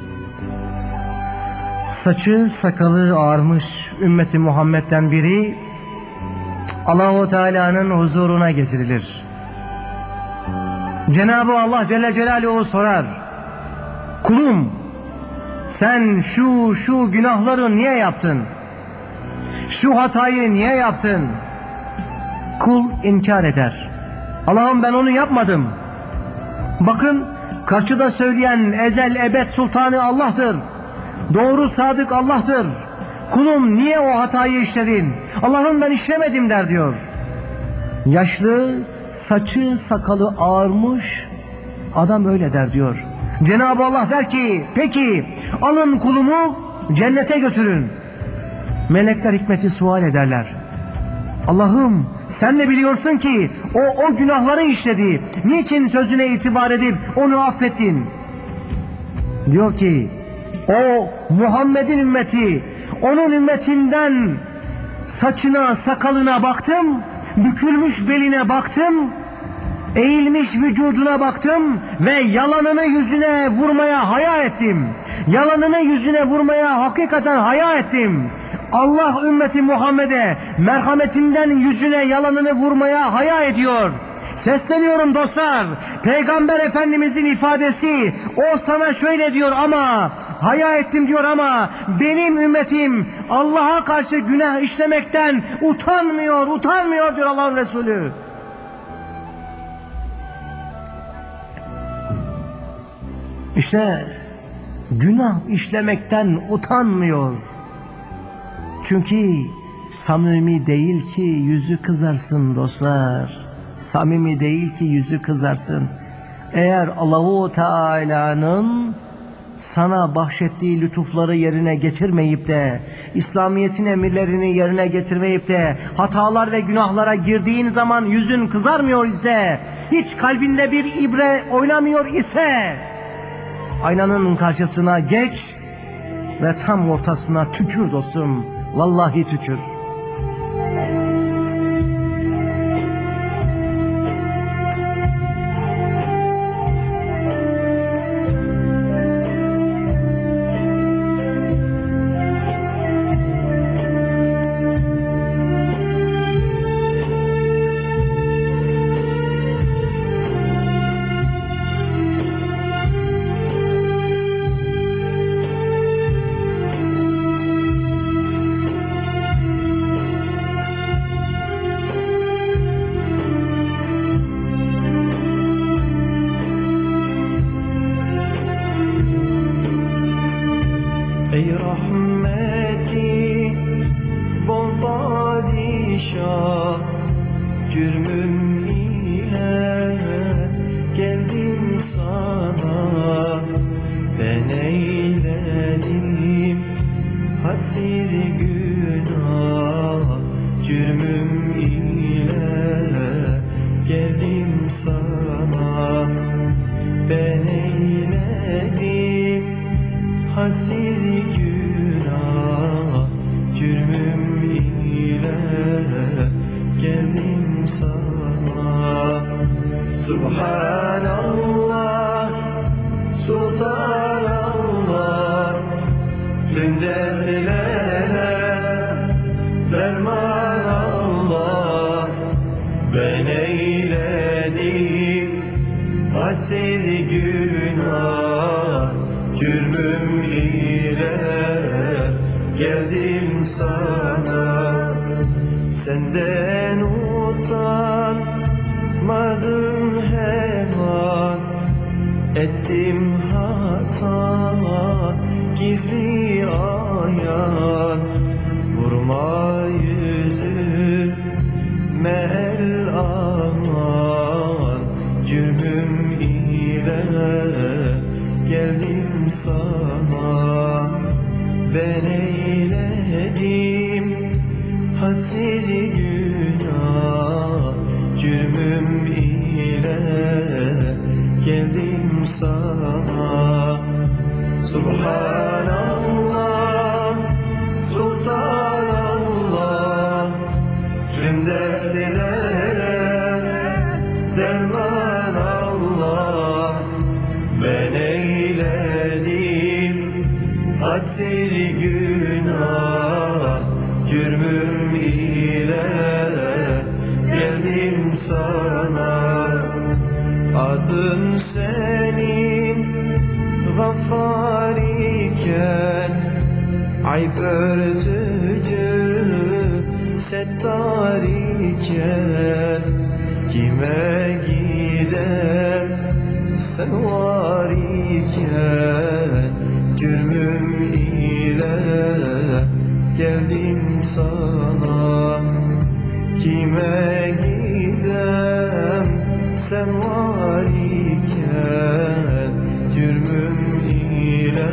Saçı sakalı ağarmış ümmeti Muhammed'den biri Allahu Teala'nın huzuruna getirilir. Cenab-ı Allah Celle Celaluhu sorar. Kulum sen şu günahları niye yaptın? Şu hatayı niye yaptın? Kul inkar eder. Allah'ım ben onu yapmadım. Bakın karşıda söyleyen ezel ebed sultanı Allah'tır. Doğru sadık Allah'tır. Kulum niye o hatayı işledin? Allah'ım ben işlemedim der diyor. Yaşlı, saçı sakalı ağarmış adam öyle der diyor. Cenab-ı Allah der ki peki alın kulumu cennete götürün. Melekler hikmeti sual ederler. Allah'ım sen de biliyorsun ki o günahları işledi. Niçin sözüne itibar edip onu affettin? Diyor ki o Muhammed'in ümmeti, onun ümmetinden saçına sakalına baktım, bükülmüş beline baktım, eğilmiş vücuduna baktım ve yalanını yüzüne vurmaya haya ettim. Yalanını yüzüne vurmaya hakikaten haya ettim. Allah ümmeti Muhammed'e merhametinden yüzüne yalanını vurmaya haya ediyor. Sesleniyorum dostlar. Peygamber Efendimizin ifadesi o sana şöyle diyor ama haya ettim diyor ama benim ümmetim Allah'a karşı günah işlemekten utanmıyor diyor Allah'ın Resulü. İşte günah işlemekten utanmıyor. Çünkü samimi değil ki yüzü kızarsın dostlar. Samimi değil ki yüzü kızarsın. Eğer Allahu Teala'nın sana bahşettiği lütufları yerine getirmeyip de İslamiyet'in emirlerini yerine getirmeyip de hatalar ve günahlara girdiğin zaman yüzün kızarmıyor ise, hiç kalbinde bir ibre oynamıyor ise aynanın karşısına geç ve tam ortasına tükür dostum. Vallahi tükür. Ey rahmeti bol padişah, cürmüm ile geldim sana. Ben eyledim hadsiz günah, cürmüm ile geldim sana. Ben eyledim hadsiz günah, cürmüm ile geldim sana. Subhanallah, Sultanallah, tüm dertlere derman Allah. Ben eyledim hadsiz günah, cürmüm ile geldim sana. Senden utanmadım hemen, ettim hata gizli ayan. Vurma yüzüme el aman, cürmüm ile geldim sana. Ben eyledim hadsiz günah, cürmüm ile geldim sana. Subhanallah, Sultanallah, tüm dertlere derman Allah. Ben eyledim hadsiz günah, cürmüm ile geldim sana. Adın senin Gaffar iken, ayıp örtücü Settar iken, kime gider sen var iken, cürmüm ile geldim sana. Kime gidem sen var iken, cürmüm ile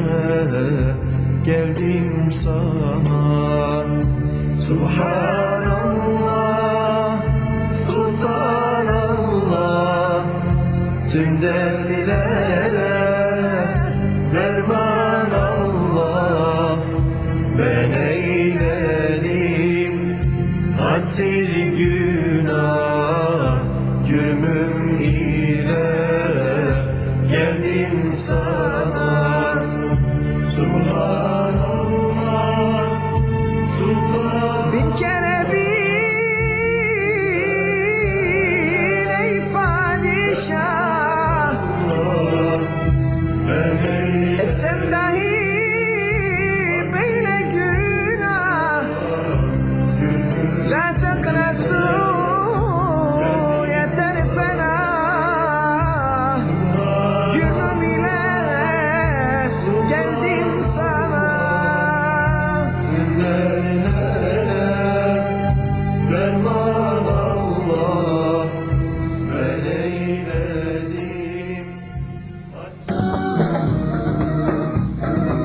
geldim sana. Subhanallah, Sultanallah, tüm dertlere derman Allah. Ben eyledim hadsiz günah, cürmüm ile geldim sana. Subhanallah, Sultan. Bin kere bil ey padişah, etsem dahi beyle günah. La teknetu yeter bana, cürmüm ile geldim sana. Derman Allah, ben eyledim hadsiz.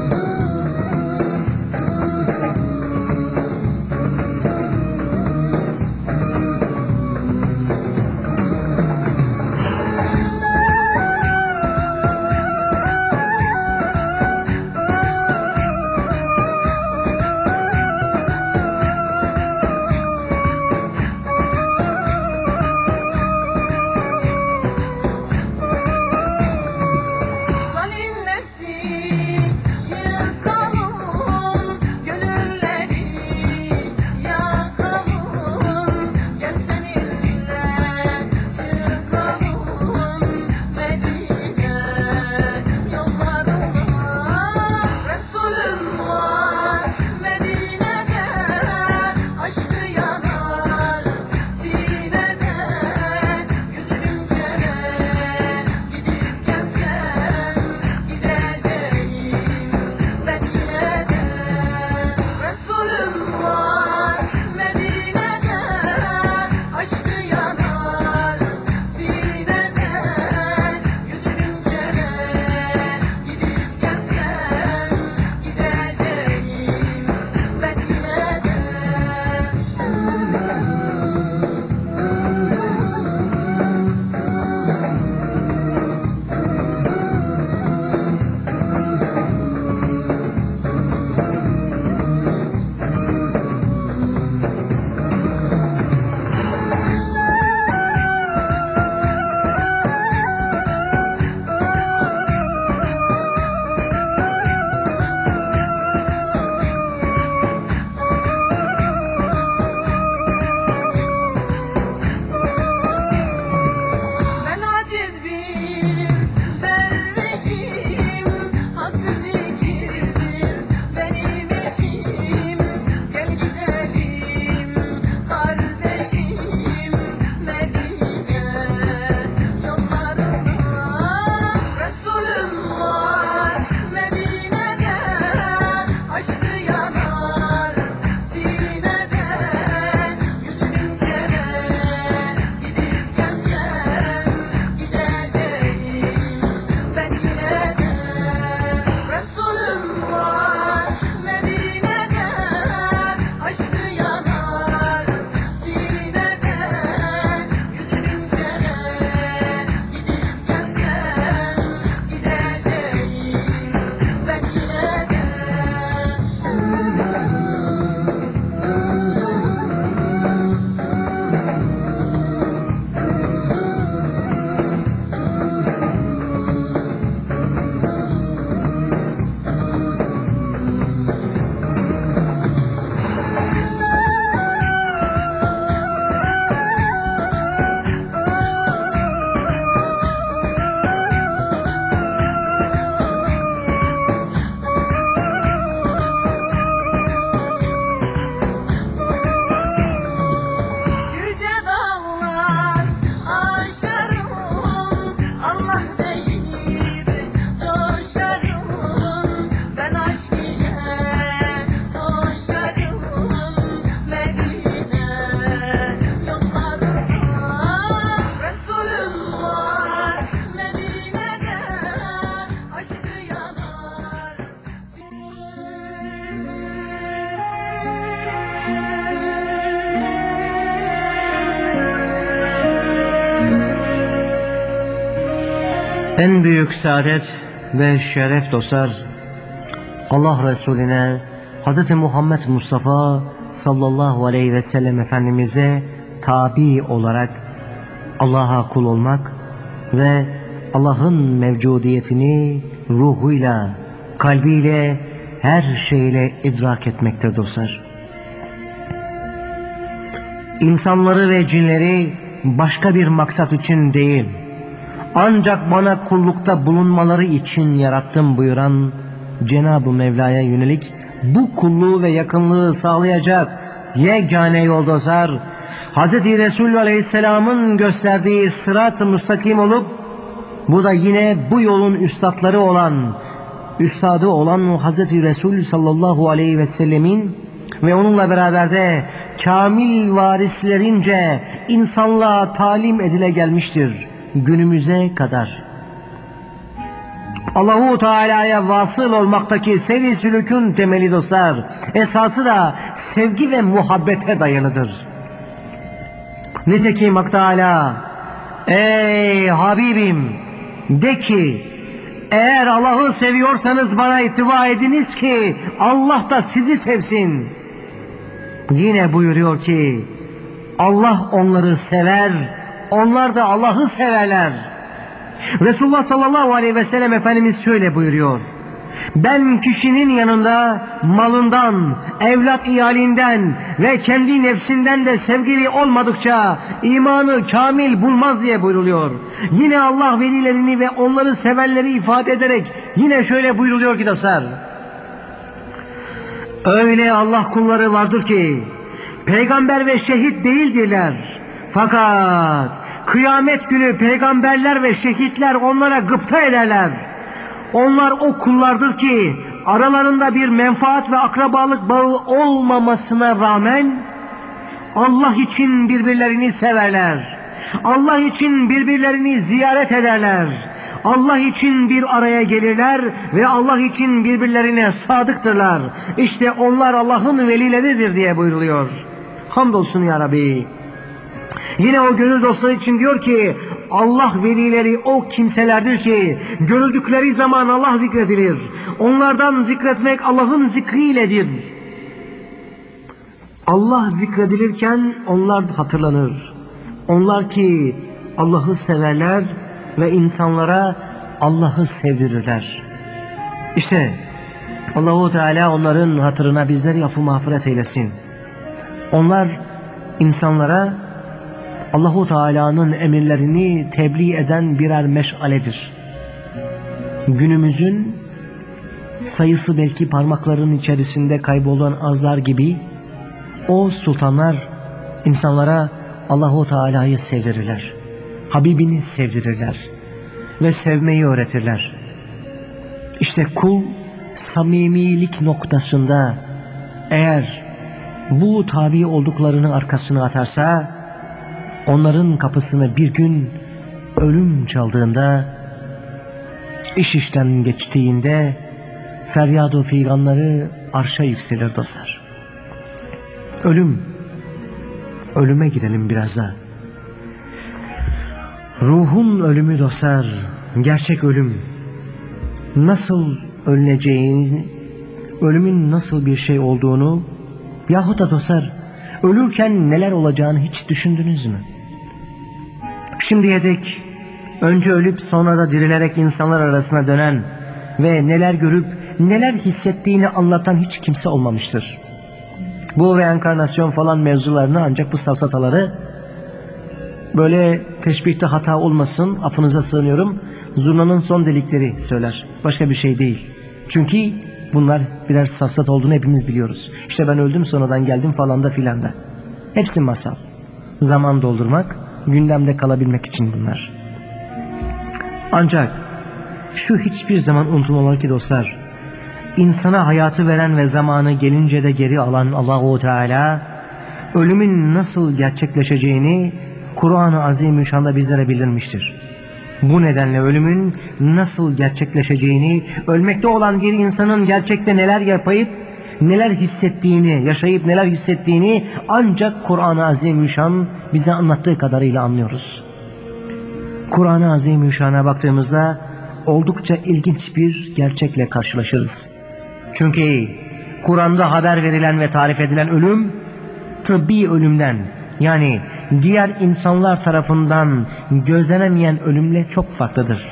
En büyük saadet ve şeref dostlar, Allah Resulüne, Hz. Muhammed Mustafa sallallahu aleyhi ve sellem Efendimiz'e tabi olarak Allah'a kul olmak ve Allah'ın mevcudiyetini ruhuyla, kalbiyle, her şeyle idrak etmektir dostlar. İnsanları ve cinleri başka bir maksat için değil, ancak bana kullukta bulunmaları için yarattım buyuran Cenab-ı Mevla'ya yönelik bu kulluğu ve yakınlığı sağlayacak yegane yol dostlar, Hz. Resulü Aleyhisselam'ın gösterdiği sırat-ı müstakim olup, bu da yine bu yolun üstadı olan Hz. Resulü sallallahu aleyhi ve sellemin ve onunla beraber de kamil varislerince insanlığa talim edile gelmiştir günümüze kadar. Allahu Teala'ya vasıl olmaktaki seyri sülükün temeli dostlar, esası da sevgi ve muhabbete dayalıdır. Nitekim Hak Teala, ey Habibim, de ki, eğer Allah'ı seviyorsanız bana ittiba ediniz ki Allah da sizi sevsin. Yine buyuruyor ki, Allah onları sever, onlar da Allah'ı severler. Resulullah sallallahu aleyhi ve sellem Efendimiz şöyle buyuruyor: ben kişinin yanında malından, evlat iyalinden ve kendi nefsinden de sevgili olmadıkça imanı kamil bulmaz diye buyruluyor. Yine Allah velilerini ve onları sevenleri ifade ederek yine şöyle buyruluyor ki dostlar, öyle Allah kulları vardır ki peygamber ve şehit değildirler. Fakat kıyamet günü peygamberler ve şehitler onlara gıpta ederler. Onlar o kullardır ki aralarında bir menfaat ve akrabalık bağı olmamasına rağmen Allah için birbirlerini severler. Allah için birbirlerini ziyaret ederler. Allah için bir araya gelirler ve Allah için birbirlerine sadıktırlar. İşte onlar Allah'ın velileridir diye buyruluyor. Hamdolsun ya Rabbi. Yine o gönül dostları için diyor ki, Allah velileri o kimselerdir ki görüldükleri zaman Allah zikredilir. Onlardan zikretmek Allah'ın zikriyledir. Allah zikredilirken onlar hatırlanır. Onlar ki Allah'ı severler ve insanlara Allah'ı sevdirirler. İşte Allahu Teala onların hatırına bizleri affı mağfiret eylesin. Onlar insanlara Allahu Teala'nın emirlerini tebliğ eden birer meşaledir. Günümüzün sayısı belki parmakların içerisinde kaybolan azlar gibi o sultanlar insanlara Allahu Teala'yı sevdirirler. Habibini sevdirirler ve sevmeyi öğretirler. İşte kul samimilik noktasında eğer bu tabi olduklarını arkasına atarsa, onların kapısını bir gün ölüm çaldığında, iş işten geçtiğinde feryat-ı figanları arşa yükselir dostlar. Ölüme girelim biraz da. Ruhun ölümü dostlar, gerçek ölüm. Nasıl ölüneceğini, ölümün nasıl bir şey olduğunu yahut da dostlar, ölürken neler olacağını hiç düşündünüz mü? Şimdiye dek önce ölüp sonra da dirilerek insanlar arasına dönen ve neler görüp neler hissettiğini anlatan hiç kimse olmamıştır. Bu reenkarnasyon falan mevzularını ancak bu safsataları, böyle teşbihte hata olmasın, affınıza sığınıyorum, zurnanın son delikleri söyler. Başka bir şey değil. Çünkü bunlar birer safsat olduğunu hepimiz biliyoruz. İşte ben öldüm sonradan geldim falan da filan da. Hepsi masal. Zaman doldurmak, gündemde kalabilmek için bunlar. Ancak şu hiçbir zaman unutulmamalı ki dostlar, insana hayatı veren ve zamanı gelince de geri alan Allahu Teala, ölümün nasıl gerçekleşeceğini Kur'an-ı Azimüşşan'da bizlere bildirmiştir. Bu nedenle ölümün nasıl gerçekleşeceğini, ölmekte olan bir insanın gerçekte neler yapıp neler hissettiğini, yaşayıp neler hissettiğini ancak Kur'an-ı Azimüşşan bize anlattığı kadarıyla anlıyoruz. Kur'an-ı Azimüşşan'a baktığımızda oldukça ilginç bir gerçekle karşılaşırız. Çünkü Kur'an'da haber verilen ve tarif edilen ölüm, tıbbi ölümden, yani diğer insanlar tarafından gözlenemeyen ölümle çok farklıdır.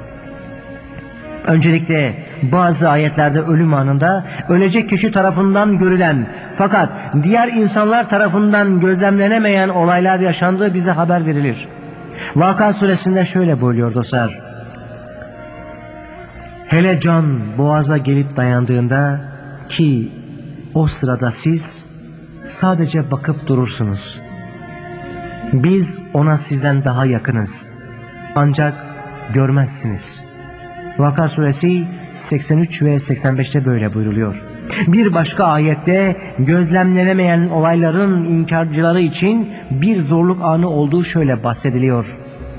Öncelikle bazı ayetlerde ölüm anında ölecek kişi tarafından görülen fakat diğer insanlar tarafından gözlemlenemeyen olaylar yaşandığı bize haber verilir. Vaka suresinde şöyle buyuruyor dostlar. Hele can boğaza gelip dayandığında ki o sırada siz sadece bakıp durursunuz. Biz ona sizden daha yakınız. Ancak görmezsiniz. Vaka suresi 83 ve 85'te böyle buyruluyor. Bir başka ayette gözlemlenemeyen olayların inkarcıları için bir zorluk anı olduğu şöyle bahsediliyor.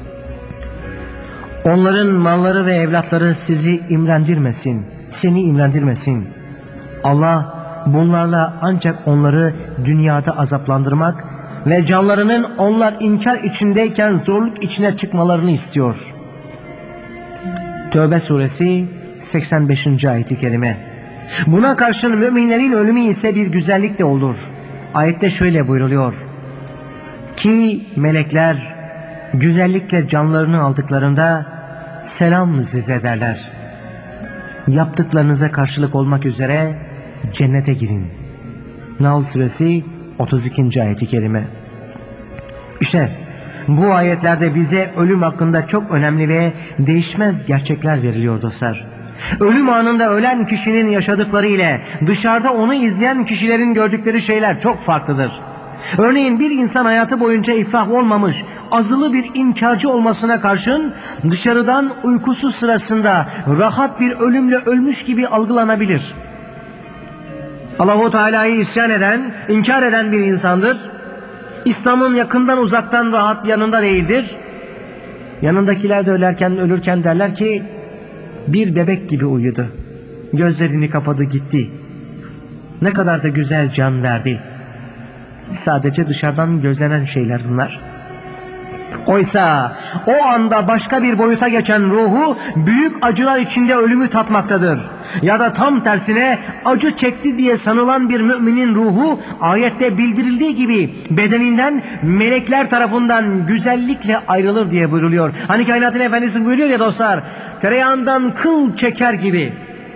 Onların malları ve evlatları sizi imrendirmesin, seni imrendirmesin. Allah bunlarla ancak onları dünyada azaplandırmak ve canlarının onlar inkar içindeyken zorluk içine çıkmalarını istiyor. Tövbe suresi 85. ayet-i kerime. Buna karşın müminlerin ölümü ise bir güzellik de olur. Ayette şöyle buyruluyor. Ki melekler güzellikle canlarını aldıklarında selam size derler. Yaptıklarınıza karşılık olmak üzere cennete girin. Nahl suresi 32. ayet-i kerime. İşte bu ayetlerde bize ölüm hakkında çok önemli ve değişmez gerçekler veriliyor dostlar. Ölüm anında ölen kişinin yaşadıkları ile dışarıda onu izleyen kişilerin gördükleri şeyler çok farklıdır. Örneğin bir insan hayatı boyunca iflah olmamış, azılı bir inkarcı olmasına karşın dışarıdan uykusu sırasında rahat bir ölümle ölmüş gibi algılanabilir. Allah-u Teala'yı isyan eden, inkar eden bir insandır. İslam'ın yakından uzaktan rahat yanında değildir. Yanındakiler de ölürken derler ki bir bebek gibi uyudu. Gözlerini kapadı gitti. Ne kadar da güzel can verdi. Sadece dışarıdan gözlenen şeyler bunlar. Oysa o anda başka bir boyuta geçen ruhu büyük acılar içinde ölümü tatmaktadır. Ya da tam tersine acı çekti diye sanılan bir müminin ruhu ayette bildirildiği gibi bedeninden melekler tarafından güzellikle ayrılır diye buyruluyor. Hani kainatın efendisi buyuruyor ya dostlar, tereyağından kıl çeker gibi.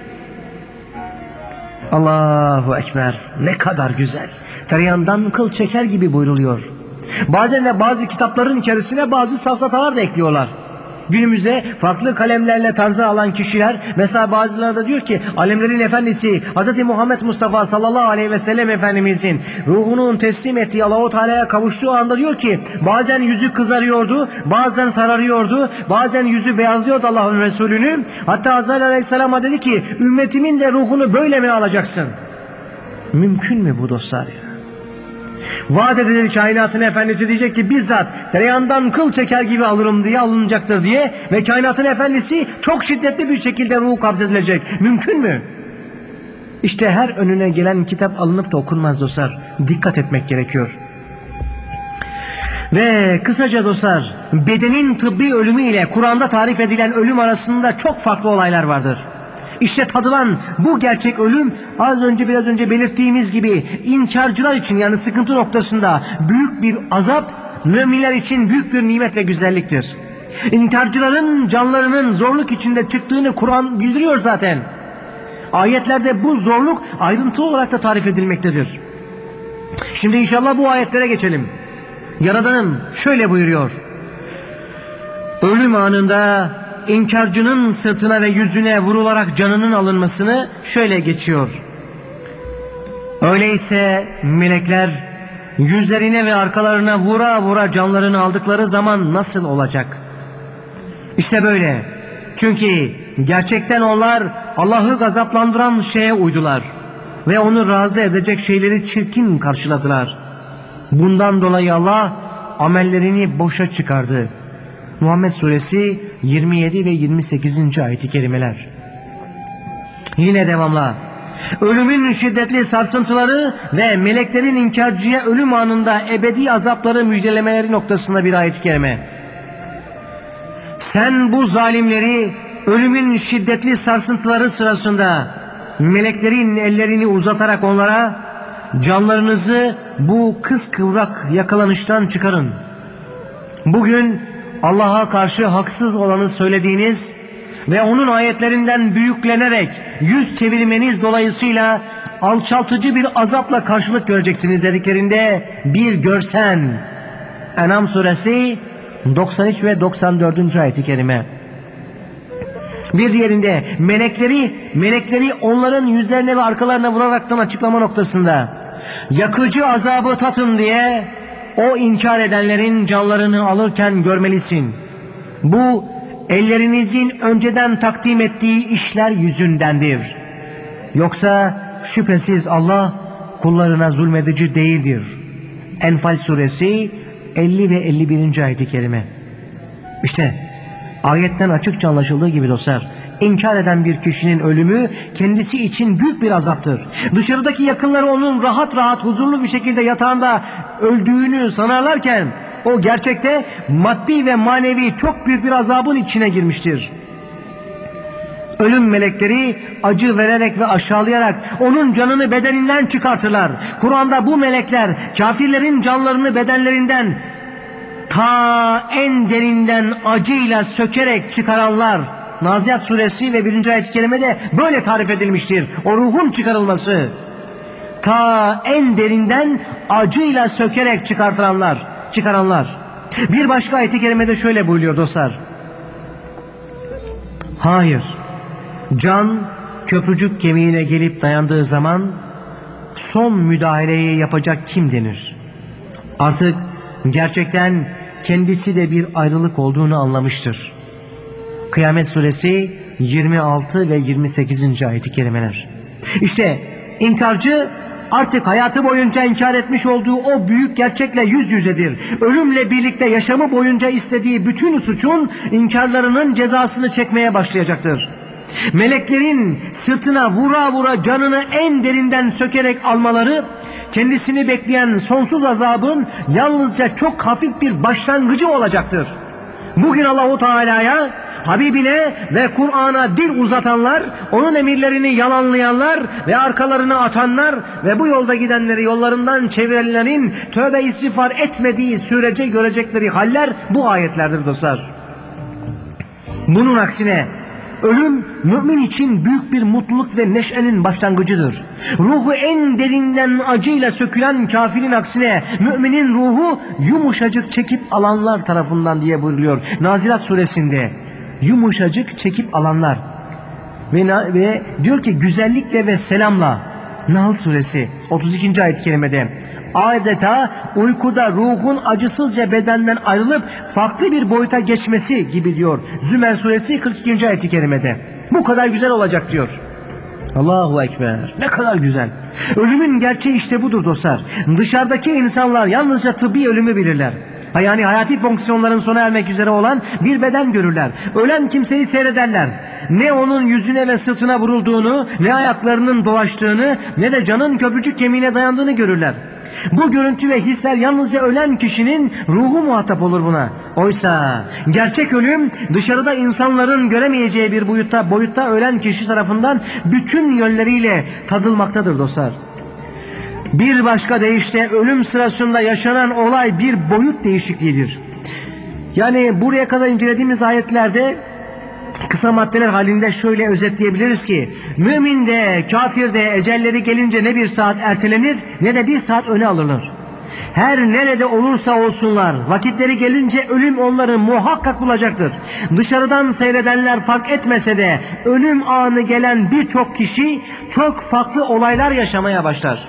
Allahu Ekber, ne kadar güzel. Tereyağından kıl çeker gibi buyruluyor. Bazen de bazı kitapların içerisine bazı safsatalar da ekliyorlar. Günümüzde farklı kalemlerle tarzı alan kişiler, mesela bazıları da diyor ki alemlerin efendisi Hz. Muhammed Mustafa sallallahu aleyhi ve sellem Efendimizin ruhunun teslim ettiği Allah-u Teala'ya kavuştuğu anda diyor ki bazen yüzü kızarıyordu, bazen sararıyordu, bazen yüzü beyazlıyordu Allah'ın Resulü'nün. Hatta Azrail aleyhisselama dedi ki ümmetimin de ruhunu böyle mi alacaksın? Mümkün mü bu dostlar ya? Vaat edilir kainatın efendisi diyecek ki bizzat tereyağından kıl çeker gibi alırım diye alınacaktır diye ve kainatın efendisi çok şiddetli bir şekilde ruhu kabzedilecek. Mümkün mü? İşte her önüne gelen kitap alınıp da okunmaz dostlar. Dikkat etmek gerekiyor. Ve kısaca dostlar, bedenin tıbbi ölümü ile Kur'an'da tarif edilen ölüm arasında çok farklı olaylar vardır. İşte tadılan bu gerçek ölüm biraz önce belirttiğimiz gibi inkarcılar için, yani sıkıntı noktasında büyük bir azap, müminler için büyük bir nimet ve güzelliktir. İnkarcıların canlarının zorluk içinde çıktığını Kur'an bildiriyor zaten. Ayetlerde bu zorluk ayrıntılı olarak da tarif edilmektedir. Şimdi inşallah bu ayetlere geçelim. Yaradanım şöyle buyuruyor. Ölüm anında İnkarcının sırtına ve yüzüne vurularak canının alınmasını şöyle geçiyor. Öyleyse melekler yüzlerine ve arkalarına vura vura canlarını aldıkları zaman nasıl olacak? İşte böyle. Çünkü gerçekten onlar Allah'ı gazaplandıran şeye uydular ve onu razı edecek şeyleri çirkin karşıladılar. Bundan dolayı Allah amellerini boşa çıkardı. Muhammed suresi 27 ve 28. ayet-i kerimeler. Yine devamla. Ölümün şiddetli sarsıntıları ve meleklerin inkarcıya ölüm anında ebedi azapları müjdelemeleri noktasında bir ayet-i kerime. Sen bu zalimleri ölümün şiddetli sarsıntıları sırasında meleklerin ellerini uzatarak onlara, canlarınızı bu kıskıvrak yakalanıştan çıkarın. Bugün Allah'a karşı haksız olanı söylediğiniz ve onun ayetlerinden büyüklenerek yüz çevirmeniz dolayısıyla alçaltıcı bir azapla karşılık göreceksiniz dediklerinde bir görsen. En'am suresi 93 ve 94. ayet-i kerime. Bir diğerinde melekleri onların yüzlerine ve arkalarına vuraraktan açıklama noktasında yakıcı azabı tatın diye o inkar edenlerin canlarını alırken görmelisin. Bu ellerinizin önceden takdim ettiği işler yüzündendir. Yoksa şüphesiz Allah kullarına zulmedici değildir. Enfal suresi 50 ve 51. ayet-i kerime. İşte ayetten açıkça anlaşıldığı gibi dostlar, inkar eden bir kişinin ölümü kendisi için büyük bir azaptır. Dışarıdaki yakınları onun rahat rahat huzurlu bir şekilde yatağında öldüğünü sanarlarken o gerçekte maddi ve manevi çok büyük bir azabın içine girmiştir. Ölüm melekleri acı vererek ve aşağılayarak onun canını bedeninden çıkartırlar. Kur'an'da bu melekler kafirlerin canlarını bedenlerinden ta en derinden acıyla sökerek çıkaranlar. Naziat suresi ve 1. ayet-i kerimede böyle tarif edilmiştir. O ruhun çıkarılması. Ta en derinden acıyla sökerek çıkaranlar. Bir başka ayet-i kerimede şöyle buyuruyor dostlar. Hayır, can köprücük kemiğine gelip dayandığı zaman son müdahaleyi yapacak kim denir? Artık gerçekten kendisi de bir ayrılık olduğunu anlamıştır. Kıyamet suresi 26 ve 28. ayet-i kerimeler. İşte inkarcı artık hayatı boyunca inkar etmiş olduğu o büyük gerçekle yüz yüzedir. Ölümle birlikte yaşamı boyunca istediği bütün suçun, inkarlarının cezasını çekmeye başlayacaktır. Meleklerin sırtına vura vura canını en derinden sökerek almaları, kendisini bekleyen sonsuz azabın yalnızca çok hafif bir başlangıcı olacaktır. Bugün Allahu Teala'ya, Habibine ve Kur'an'a dil uzatanlar, onun emirlerini yalanlayanlar ve arkalarına atanlar ve bu yolda gidenleri yollarından çevirenlerin tövbe istiğfar etmediği sürece görecekleri haller bu ayetlerdir dostlar. Bunun aksine ölüm mümin için büyük bir mutluluk ve neşenin başlangıcıdır. Ruhu en derinden acıyla sökülen kafirin aksine müminin ruhu yumuşacık çekip alanlar tarafından diye buyuruluyor Nazilat suresinde. Yumuşacık çekip alanlar. Ve diyor ki güzellikle ve selamla. Nahl suresi 32. ayet-i kerimede. Adeta uykuda ruhun acısızca bedenden ayrılıp farklı bir boyuta geçmesi gibi diyor. Zümer suresi 42. ayet-i kerimede. Bu kadar güzel olacak diyor. Allahu Ekber. Ne kadar güzel. Ölümün gerçeği işte budur dostlar. Dışarıdaki insanlar yalnızca tıbbi ölümü bilirler. Yani hayati fonksiyonların sona ermek üzere olan bir beden görürler. Ölen kimseyi seyrederler. Ne onun yüzüne ve sırtına vurulduğunu, ne ayaklarının dolaştığını, ne de canın köprücük kemiğine dayandığını görürler. Bu görüntü ve hisler yalnızca ölen kişinin ruhu muhatap olur buna. Oysa gerçek ölüm dışarıda insanların göremeyeceği bir boyutta ölen kişi tarafından bütün yönleriyle tadılmaktadır dostlar. Bir başka deyişle ölüm sırasında yaşanan olay bir boyut değişikliğidir. Yani buraya kadar incelediğimiz ayetlerde kısa maddeler halinde şöyle özetleyebiliriz ki mümin de kafir de ecelleri gelince ne bir saat ertelenir ne de bir saat öne alınır. Her nerede olursa olsunlar vakitleri gelince ölüm onları muhakkak bulacaktır. Dışarıdan seyredenler fark etmese de ölüm anı gelen birçok kişi çok farklı olaylar yaşamaya başlar.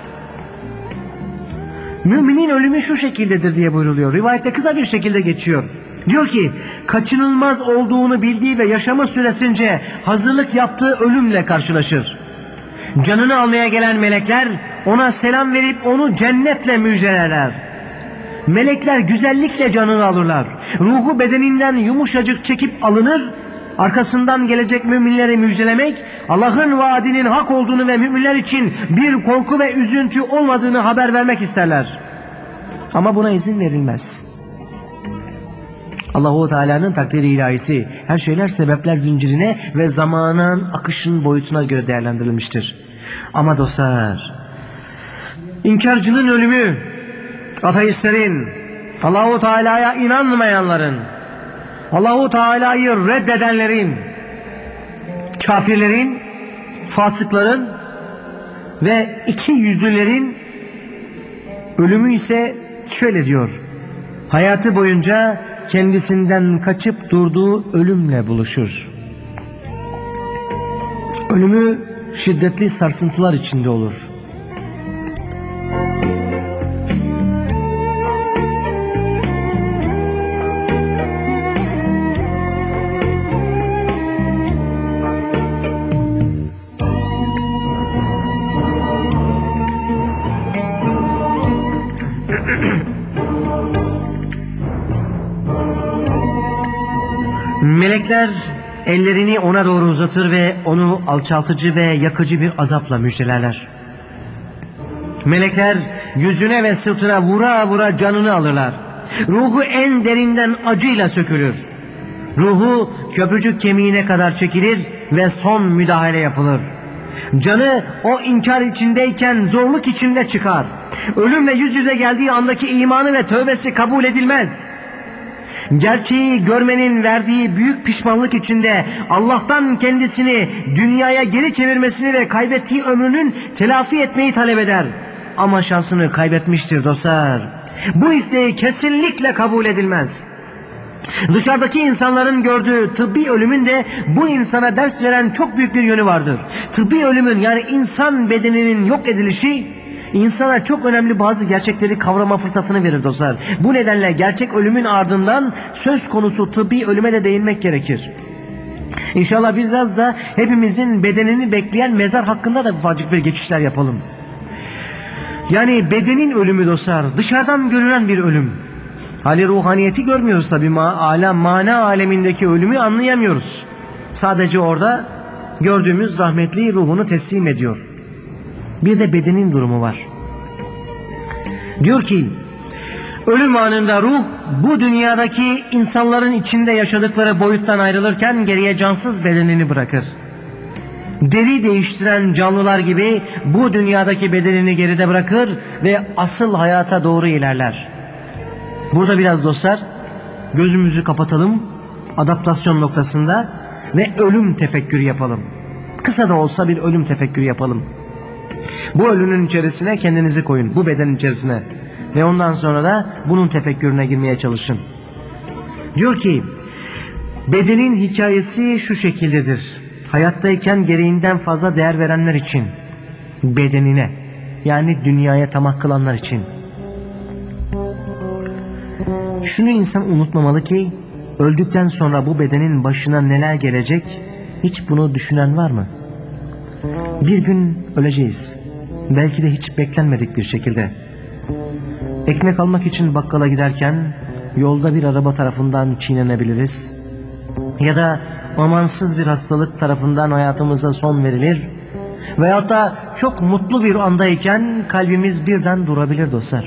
Müminin ölümü şu şekildedir diye buyruluyor. Rivayette kısa bir şekilde geçiyor. Diyor ki kaçınılmaz olduğunu bildiği ve yaşama süresince hazırlık yaptığı ölümle karşılaşır. Canını almaya gelen melekler ona selam verip onu cennetle müjdelerler. Melekler güzellikle canını alırlar. Ruhu bedeninden yumuşacık çekip alınır. Arkasından gelecek müminleri müjdelemek, Allah'ın vaadinin hak olduğunu ve müminler için bir korku ve üzüntü olmadığını haber vermek isterler. Ama buna izin verilmez. Allahu Teala'nın takdiri ilahisi her şeyler sebepler zincirine ve zamanın akışın boyutuna göre değerlendirilmiştir. Ama dostlar, inkarcının ölümü, ateistlerin, Allahu Teala'ya inanmayanların, Allahu Teala'yı reddedenlerin, kafirlerin, fasıkların ve iki yüzlülerin ölümü ise şöyle diyor: hayatı boyunca kendisinden kaçıp durduğu ölümle buluşur. Ölümü şiddetli sarsıntılar içinde olur. Melekler ellerini ona doğru uzatır ve onu alçaltıcı ve yakıcı bir azapla müjdelerler. Melekler yüzüne ve sırtına vura vura canını alırlar. Ruhu en derinden acıyla sökülür. Ruhu köprücük kemiğine kadar çekilir ve son müdahale yapılır. Canı o inkar içindeyken zorluk içinde çıkar. Ölümle yüz yüze geldiği andaki imanı ve tövbesi kabul edilmez. Gerçeği görmenin verdiği büyük pişmanlık içinde Allah'tan kendisini dünyaya geri çevirmesini ve kaybettiği ömrünün telafi etmeyi talep eder. Ama şansını kaybetmiştir dostlar. Bu isteği kesinlikle kabul edilmez. Dışarıdaki insanların gördüğü tıbbi ölümün de bu insana ders veren çok büyük bir yönü vardır. Tıbbi ölümün, yani insan bedeninin yok edilişi, insana çok önemli bazı gerçekleri kavrama fırsatını verir dostlar. Bu nedenle gerçek ölümün ardından söz konusu tıbbi ölüme de değinmek gerekir. İnşallah biz da hepimizin bedenini bekleyen mezar hakkında da ufacık bir geçişler yapalım. Yani bedenin ölümü dostlar, dışarıdan görünen bir ölüm. Hali ruhaniyeti görmüyoruz tabi, mana alemindeki ölümü anlayamıyoruz. Sadece orada gördüğümüz rahmetli ruhunu teslim ediyor. Bir de bedenin durumu var. Diyor ki, ölüm anında ruh bu dünyadaki insanların içinde yaşadıkları boyuttan ayrılırken geriye cansız bedenini bırakır. Deri değiştiren canlılar gibi bu dünyadaki bedenini geride bırakır ve asıl hayata doğru ilerler. Burada biraz dostlar gözümüzü kapatalım adaptasyon noktasında ve ölüm tefekkürü yapalım. Kısa da olsa bir ölüm tefekkürü yapalım. Bu ölünün içerisine kendinizi koyun, bu bedenin içerisine, ve ondan sonra da bunun tefekkürüne girmeye çalışın. Diyor ki, bedenin hikayesi şu şekildedir. Hayattayken gereğinden fazla değer verenler için, bedenine, yani dünyaya tamah kılanlar için. Şunu insan unutmamalı ki, öldükten sonra bu bedenin başına neler gelecek, hiç bunu düşünen var mı? Bir gün öleceğiz. Belki de hiç beklenmedik bir şekilde. Ekmek almak için bakkala giderken yolda bir araba tarafından çiğnenebiliriz. Ya da amansız bir hastalık tarafından hayatımıza son verilir. Veyahut da çok mutlu bir andayken kalbimiz birden durabilir dostlar.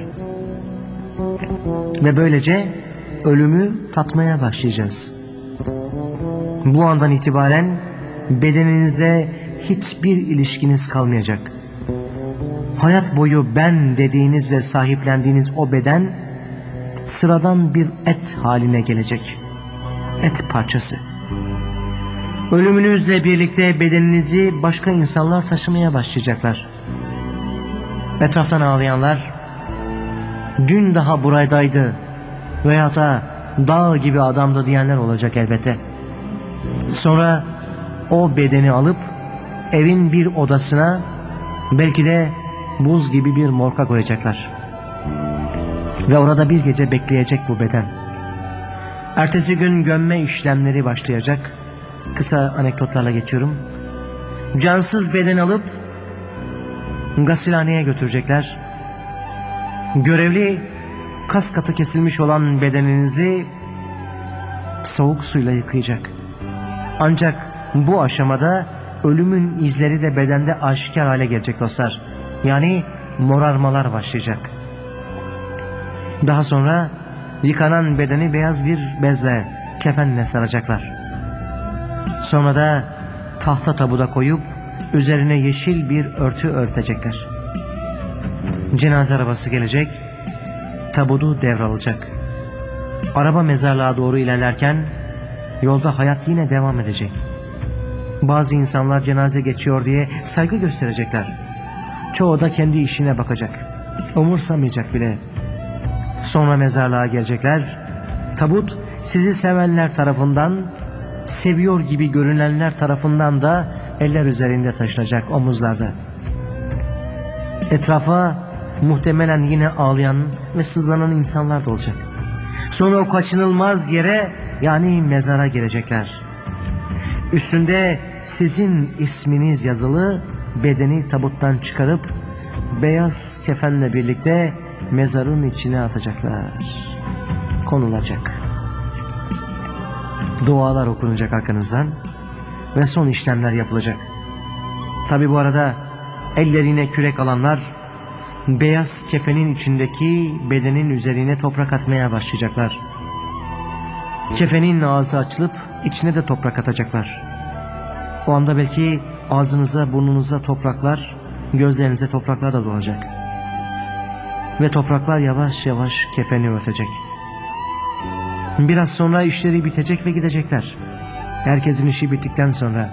Ve böylece ölümü tatmaya başlayacağız. Bu andan itibaren bedeninizle hiçbir ilişkiniz kalmayacak. Hayat boyu ben dediğiniz ve sahiplendiğiniz o beden sıradan bir et haline gelecek. Et parçası. Ölümünüzle birlikte bedeninizi başka insanlar taşımaya başlayacaklar. Etraftan ağlayanlar, dün daha buradaydı veya da dağ gibi adamdı diyenler olacak elbette. Sonra o bedeni alıp evin bir odasına, belki de buz gibi bir morga koyacaklar. Ve orada bir gece bekleyecek bu beden. Ertesi gün gömme işlemleri başlayacak. Kısa anekdotlarla geçiyorum. Cansız beden alıp gasilhaneye götürecekler. Görevli kas katı kesilmiş olan bedeninizi soğuk suyla yıkayacak. Ancak bu aşamada ölümün izleri de bedende aşikar hale gelecek dostlar. Yani morarmalar başlayacak. Daha sonra yıkanan bedeni beyaz bir bezle, kefenle saracaklar. Sonra da tahta tabuda koyup üzerine yeşil bir örtü örtecekler. Cenaze arabası gelecek, tabudu devralacak. Araba mezarlığa doğru ilerlerken yolda hayat yine devam edecek. Bazı insanlar cenaze geçiyor diye saygı gösterecekler. Çoğu da kendi işine bakacak. Umursamayacak bile. Sonra mezarlığa gelecekler. Tabut sizi sevenler tarafından, seviyor gibi görünenler tarafından da eller üzerinde taşınacak, omuzlarda. Etrafa muhtemelen yine ağlayan ve sızlanan insanlar da olacak. Sonra o kaçınılmaz yere, yani mezara gelecekler. Üstünde sizin isminiz yazılı bedeni tabuttan çıkarıp beyaz kefenle birlikte mezarın içine atacaklar. Konulacak. Dualar okunacak arkanızdan ve son işlemler yapılacak. Tabi bu arada ellerine kürek alanlar beyaz kefenin içindeki bedenin üzerine toprak atmaya başlayacaklar. Kefenin ağzı açılıp içine de toprak atacaklar. O anda belki ağzınıza, burnunuza topraklar, gözlerinize topraklar da dolacak. Ve topraklar yavaş yavaş kefeni örtecek. Biraz sonra işleri bitecek ve gidecekler. Herkesin işi bittikten sonra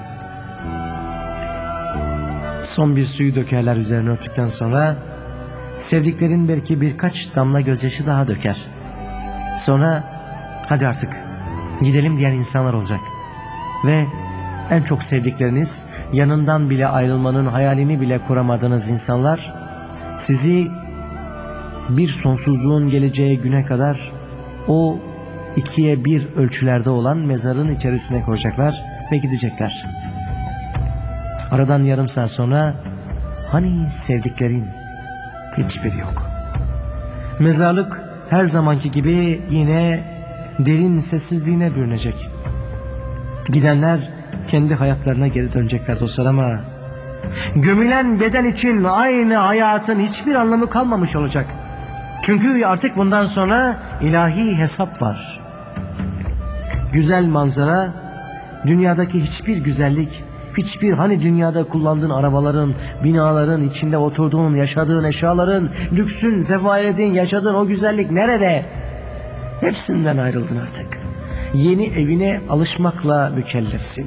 son bir suyu dökerler üzerine örttükten sonra, sevdiklerin belki birkaç damla gözyaşı daha döker. Sonra hadi artık gidelim diyen insanlar olacak. Ve en çok sevdikleriniz, yanından bile ayrılmanın hayalini bile kuramadığınız insanlar sizi bir sonsuzluğun geleceği güne kadar o 2'ye 1 ölçülerde olan mezarın içerisine koyacaklar ve gidecekler. Aradan yarım saat sonra hani sevdiklerin, hiçbiri yok. Mezarlık her zamanki gibi yine derin sessizliğine bürünecek. Gidenler kendi hayatlarına geri dönecekler dostlar, ama gömülen beden için aynı hayatın hiçbir anlamı kalmamış olacak. Çünkü artık bundan sonra ilahi hesap var. Güzel manzara, dünyadaki hiçbir güzellik, hiçbir hani dünyada kullandığın arabaların, binaların, içinde oturduğun, yaşadığın eşyaların, lüksün, sefaretin, yaşadığın o güzellik nerede? Hepsinden ayrıldın artık. Yeni evine alışmakla mükellefsin.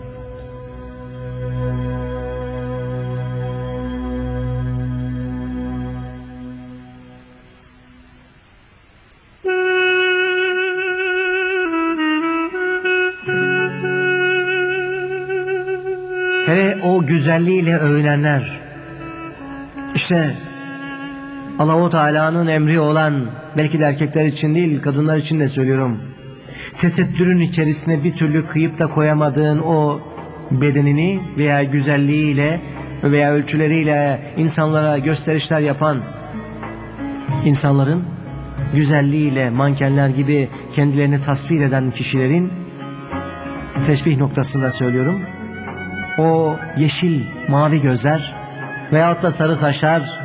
Hele o güzelliğiyle övünenler, işte Allah-u Teala'nın emri olan, belki de erkekler için değil kadınlar için de söylüyorum, tesettürün içerisine bir türlü kıyıp da koyamadığın o bedenini veya güzelliğiyle veya ölçüleriyle insanlara gösterişler yapan insanların, güzelliğiyle mankenler gibi kendilerini tasvir eden kişilerin, teşbih noktasında söylüyorum, o yeşil, mavi gözler veyahut da sarı saçlar,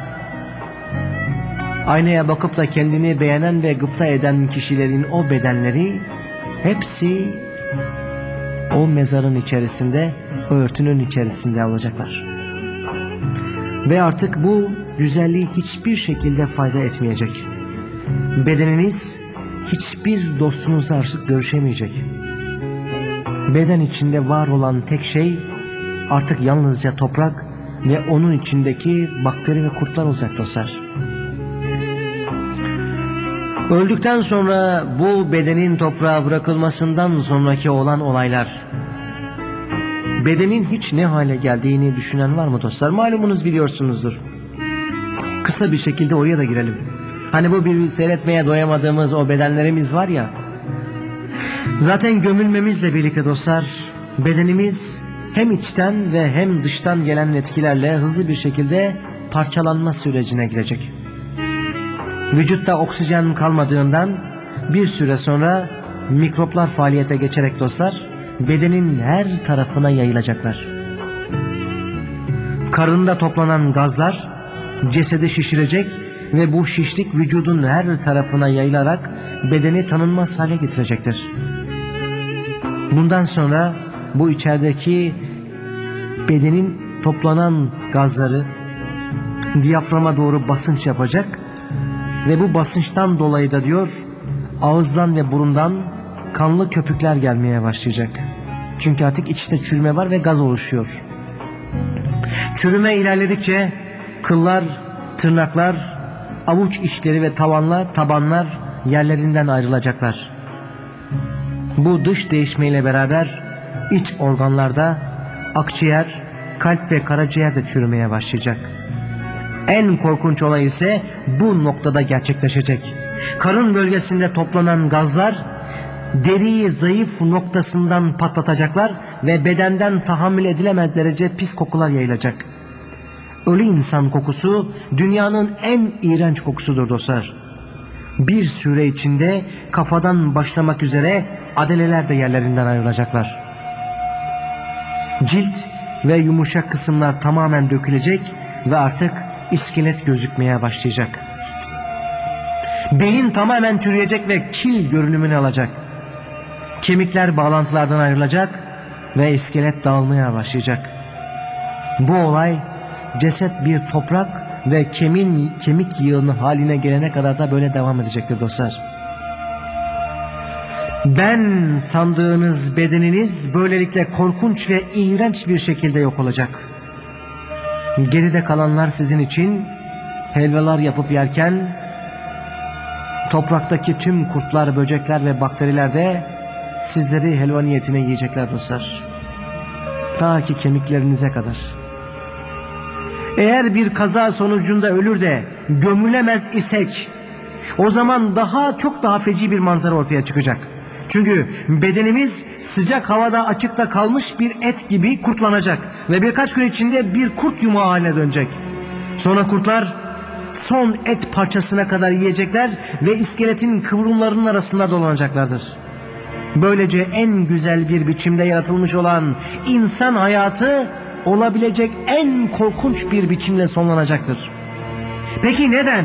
aynaya bakıp da kendini beğenen ve gıpta eden kişilerin o bedenleri, hepsi o mezarın içerisinde, o örtünün içerisinde olacaklar. Ve artık bu güzelliği hiçbir şekilde fayda etmeyecek. Bedeniniz hiçbir dostunuzla artık görüşemeyecek. Beden içinde var olan tek şey artık yalnızca toprak ve onun içindeki bakteri ve kurtlar olacak dostlar. Öldükten sonra bu bedenin toprağa bırakılmasından sonraki olan olaylar, bedenin hiç ne hale geldiğini düşünen var mı dostlar? Malumunuz, biliyorsunuzdur. Kısa bir şekilde oraya da girelim. Hani bu bir seyretmeye doyamadığımız o bedenlerimiz var ya, zaten gömülmemizle birlikte dostlar, bedenimiz hem içten ve hem dıştan gelen etkilerle hızlı bir şekilde parçalanma sürecine girecek. Vücutta oksijen kalmadığından bir süre sonra mikroplar faaliyete geçerek dostlar, bedenin her tarafına yayılacaklar. Karında toplanan gazlar cesedi şişirecek ve bu şişlik vücudun her tarafına yayılarak bedeni tanınmaz hale getirecektir. Bundan sonra bu içerideki bedenin toplanan gazları diyaframa doğru basınç yapacak ve bu basınçtan dolayı da diyor ağızdan ve burundan kanlı köpükler gelmeye başlayacak. Çünkü artık içte çürüme var ve gaz oluşuyor. Çürüme ilerledikçe kıllar, tırnaklar, avuç içleri ve tabanlar yerlerinden ayrılacaklar. Bu dış değişmeyle beraber iç organlarda akciğer, kalp ve karaciğer de çürümeye başlayacak. En korkunç olay ise bu noktada gerçekleşecek. Karın bölgesinde toplanan gazlar deriyi zayıf noktasından patlatacaklar ve bedenden tahammül edilemez derece pis kokular yayılacak. Ölü insan kokusu dünyanın en iğrenç kokusudur dostlar. Bir süre içinde kafadan başlamak üzere adeleler de yerlerinden ayrılacaklar. Cilt ve yumuşak kısımlar tamamen dökülecek ve artık iskelet gözükmeye başlayacak. Beyin tamamen çürüyecek ve kil görünümünü alacak. Kemikler bağlantılardan ayrılacak ve iskelet dağılmaya başlayacak. Bu olay ceset bir toprak ve kemik yığını haline gelene kadar da böyle devam edecektir dostlar. Ben sandığınız bedeniniz böylelikle korkunç ve iğrenç bir şekilde yok olacak. Geride kalanlar sizin için helvalar yapıp yerken topraktaki tüm kurtlar, böcekler ve bakteriler de sizleri helva niyetine yiyecekler dostlar. Ta ki kemiklerinize kadar. Eğer bir kaza sonucunda ölür de gömülemez isek o zaman çok daha feci bir manzara ortaya çıkacak. Çünkü bedenimiz sıcak havada açıkta kalmış bir et gibi kurtlanacak ve birkaç gün içinde bir kurt yumağı haline dönecek. Sonra kurtlar son et parçasına kadar yiyecekler ve iskeletin kıvrımlarının arasında dolanacaklardır. Böylece en güzel bir biçimde yaratılmış olan insan hayatı olabilecek en korkunç bir biçimle sonlanacaktır. Peki neden?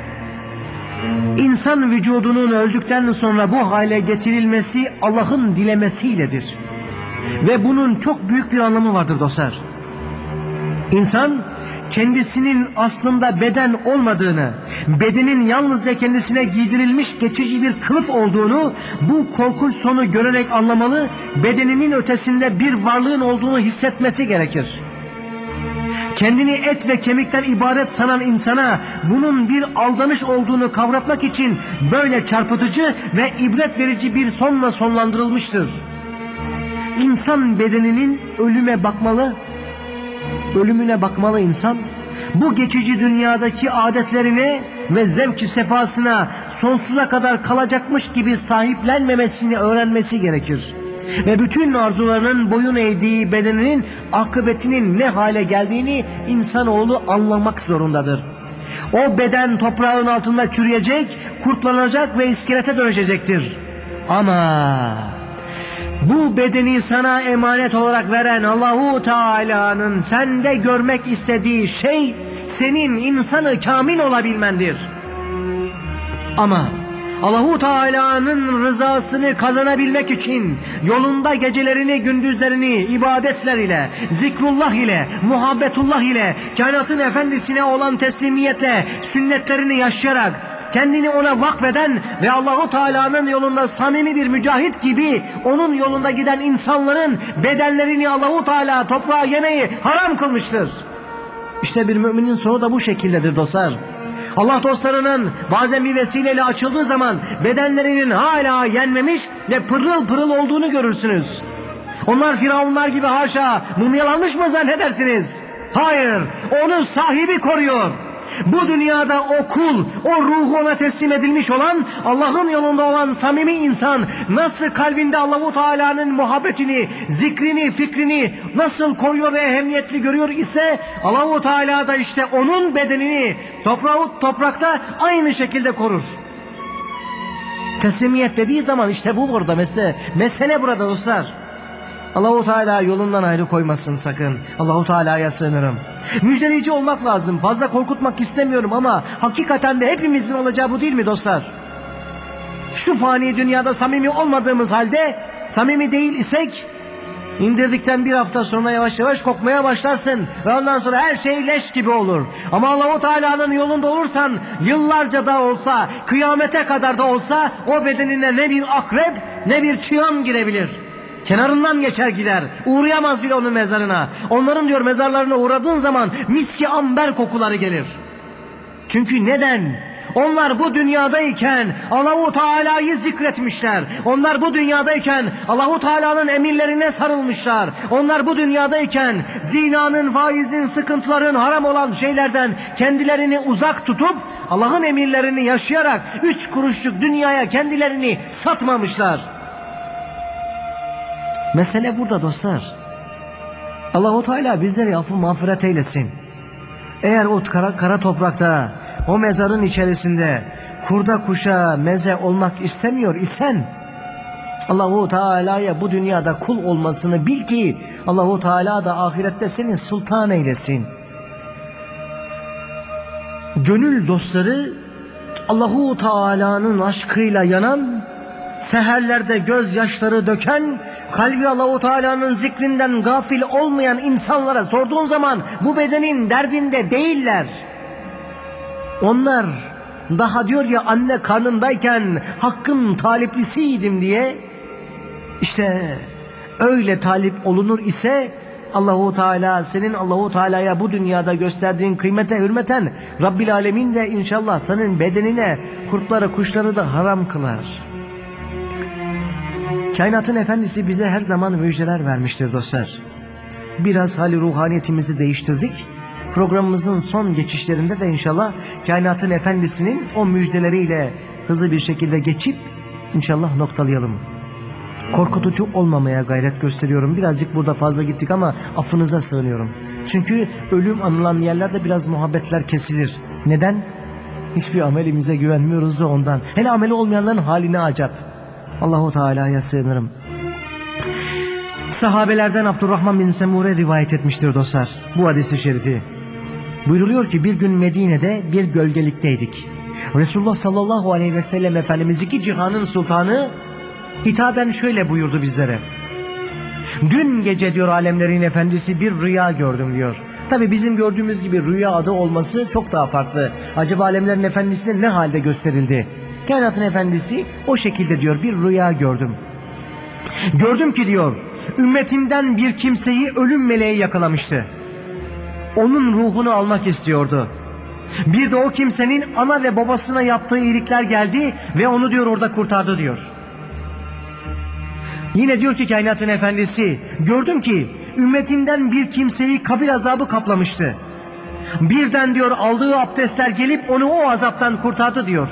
İnsan vücudunun öldükten sonra bu hale getirilmesi Allah'ın dilemesiyledir. Ve bunun çok büyük bir anlamı vardır dostlar. İnsan kendisinin aslında beden olmadığını, bedenin yalnızca kendisine giydirilmiş geçici bir kılıf olduğunu bu korkunç sonu görerek anlamalı, bedeninin ötesinde bir varlığın olduğunu hissetmesi gerekir. Kendini et ve kemikten ibaret sanan insana bunun bir aldanış olduğunu kavratmak için böyle çarpıtıcı ve ibret verici bir sonla sonlandırılmıştır. İnsan bedeninin ölümüne bakmalı insan. Bu geçici dünyadaki adetlerine ve zevk-i sefasına sonsuza kadar kalacakmış gibi sahiplenmemesini öğrenmesi gerekir. Ve bütün arzularının boyun eğdiği bedeninin akıbetinin ne hale geldiğini insanoğlu anlamak zorundadır. O beden toprağın altında çürüyecek, kurtlanacak ve iskelete dönüşecektir. Ama bu bedeni sana emanet olarak veren Allahu Teala'nın sende görmek istediği şey senin insanı kamil olabilmendir. Ama Allahu Teala'nın rızasını kazanabilmek için yolunda gecelerini, gündüzlerini ibadetler ile, zikrullah ile, muhabbetullah ile, kainatın efendisine olan teslimiyetle, sünnetlerini yaşayarak kendini ona vakfeden ve Allahu Teala'nın yolunda samimi bir mücahit gibi onun yolunda giden insanların bedenlerini Allahu Teala toprağa yemeyi haram kılmıştır. İşte bir müminin sonu da bu şekildedir dostlar. Allah dostlarının bazen bir vesileyle açıldığı zaman bedenlerinin hala yenmemiş ve pırıl pırıl olduğunu görürsünüz. Onlar firavunlar gibi haşa mumyalanmış mı zannedersiniz? Hayır, onu sahibi koruyor. Bu dünyada o kul, o ruhu ona teslim edilmiş olan, Allah'ın yolunda olan samimi insan nasıl kalbinde Allahu Teala'nın muhabbetini, zikrini, fikrini nasıl koruyor ve ehemmiyetli görüyor ise Allahu Teala da işte onun bedenini toprakta aynı şekilde korur. Teslimiyet dediği zaman işte bu burada mesele burada dostlar. Allahu Teala yolundan ayrı koymasın sakın. Allahu Teala'ya sığınırım. Müjdeleyici olmak lazım. Fazla korkutmak istemiyorum ama hakikaten de hepimizin olacağı bu değil mi dostlar? şu fani dünyada samimi olmadığımız halde, samimi değil isek, indirdikten bir hafta sonra yavaş yavaş kokmaya başlarsın ve ondan sonra her şey leş gibi olur. Ama Allah-u Teala'nın yolunda olursan, yıllarca da olsa, kıyamete kadar da olsa o bedenine ne bir akrep ne bir çıyan girebilir. Kenarından geçer gider. Uğrayamaz bile onun mezarına. Onların diyor mezarlarına uğradığın zaman miski amber kokuları gelir. Çünkü neden? Onlar bu dünyadayken Allah-u Teala'yı zikretmişler. Onlar bu dünyadayken Allah-u Teala'nın emirlerine sarılmışlar. Onlar bu dünyadayken zinanın, faizin, sıkıntıların, haram olan şeylerden kendilerini uzak tutup Allah'ın emirlerini yaşayarak 3 kuruşluk dünyaya kendilerini satmamışlar. Mesele burada dostlar. Allah-u Teala bizleri affı mağfiret eylesin. Eğer o kara toprakta, o mezarın içerisinde kurda kuşa meze olmak istemiyor isen, Allah-u Teala'ya bu dünyada kul olmasını bil ki Allah-u Teala da ahirette seni sultan eylesin. Gönül dostları, Allah-u Teala'nın aşkıyla yanan, seherlerde gözyaşları döken, kalbi Allah-u Teala'nın zikrinden gafil olmayan insanlara sorduğun zaman bu bedenin derdinde değiller. Onlar daha diyor ya, anne karnındayken hakkın taliplisiydim diye, işte öyle talip olunur ise Allah-u Teala senin Allah-u Teala'ya bu dünyada gösterdiğin kıymete hürmeten Rabbil Alemin de inşallah senin bedenine kurtları kuşları da haram kılar. Kainatın efendisi bize her zaman müjdeler vermiştir dostlar. Biraz hali ruhaniyetimizi değiştirdik. Programımızın son geçişlerinde de inşallah kainatın efendisinin o müjdeleriyle hızlı bir şekilde geçip inşallah noktalayalım. Korkutucu olmamaya gayret gösteriyorum. Birazcık burada fazla gittik ama affınıza sığınıyorum. Çünkü ölüm anılan yerlerde biraz muhabbetler kesilir. Neden? Hiçbir amelimize güvenmiyoruz da ondan. Hele ameli olmayanların haline acap. Allah-u Teala'ya sığınırım. Sahabelerden Abdurrahman bin Semure rivayet etmiştir dostlar bu hadis-i şerifi. Buyruluyor ki bir gün Medine'de bir gölgelikteydik. Resulullah sallallahu aleyhi ve sellem Efendimiz iki cihanın sultanı hitaben şöyle buyurdu bizlere. Dün gece diyor alemlerin efendisi bir rüya gördüm diyor. Tabi bizim gördüğümüz gibi rüya adı olması çok daha farklı. Acaba alemlerin efendisine ne halde gösterildi? Kainatın efendisi o şekilde diyor bir rüya gördüm. Gördüm ki diyor ümmetimden bir kimseyi ölüm meleği yakalamıştı. Onun ruhunu almak istiyordu. Bir de o kimsenin ana ve babasına yaptığı iyilikler geldi ve onu diyor orada kurtardı diyor. Yine diyor ki kainatın efendisi, gördüm ki ümmetinden bir kimseyi kabir azabı kaplamıştı. Birden diyor aldığı abdestler gelip onu o azaptan kurtardı diyor.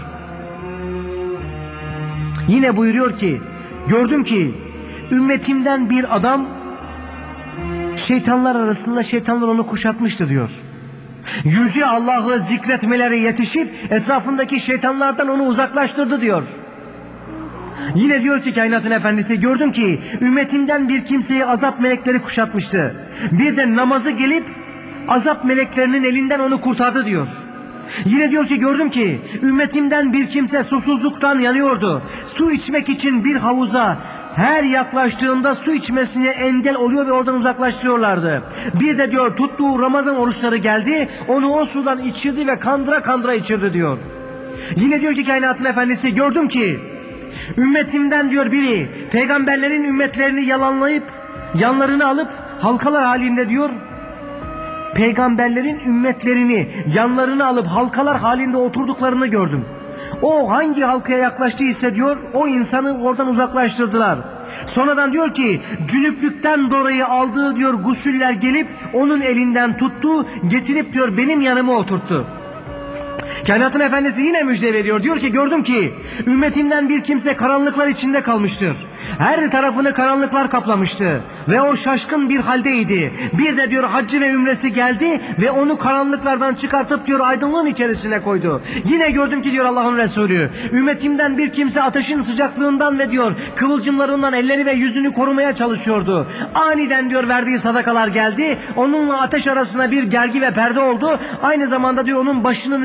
Yine buyuruyor ki, gördüm ki ümmetimden bir adam şeytanlar arasında şeytanlar onu kuşatmıştı diyor. Yüce Allah'ı zikretmeleri yetişip etrafındaki şeytanlardan onu uzaklaştırdı diyor. Yine diyor ki kainatın efendisi, gördüm ki ümmetinden bir kimseyi azap melekleri kuşatmıştı. Bir de namazı gelip azap meleklerinin elinden onu kurtardı diyor. Yine diyor ki gördüm ki ümmetimden bir kimse susuzluktan yanıyordu. Su içmek için bir havuza her yaklaştığında su içmesine engel oluyor ve oradan uzaklaştırıyorlardı. Bir de diyor tuttuğu Ramazan oruçları geldi, onu o sudan içirdi ve kandıra kandıra içirdi diyor. Yine diyor ki kainatın efendisi, gördüm ki ümmetimden diyor biri peygamberlerin ümmetlerini yalanlayıp yanlarını alıp halkalar halinde diyor peygamberlerin ümmetlerini yanlarını alıp halkalar halinde oturduklarını gördüm. O hangi halkaya yaklaştıysa diyor o insanı oradan uzaklaştırdılar. Sonradan diyor ki cünüplükten dolayı aldığı diyor gusüller gelip onun elinden tuttu, getirip diyor benim yanıma oturttu. Kainatın efendisi yine müjde veriyor. Diyor ki gördüm ki ümmetinden bir kimse karanlıklar içinde kalmıştır. Her tarafını karanlıklar kaplamıştı ve o şaşkın bir haldeydi. Bir de diyor haccı ve ümresi geldi ve onu karanlıklardan çıkartıp diyor aydınlığın içerisine koydu. Yine gördüm ki diyor Allah'ın Resulü ümmetimden bir kimse ateşin sıcaklığından ve diyor kıvılcımlarından elleri ve yüzünü korumaya çalışıyordu. Aniden diyor verdiği sadakalar geldi. Onunla ateş arasına bir gergi ve perde oldu. Aynı zamanda diyor onun başının üzerinde diyor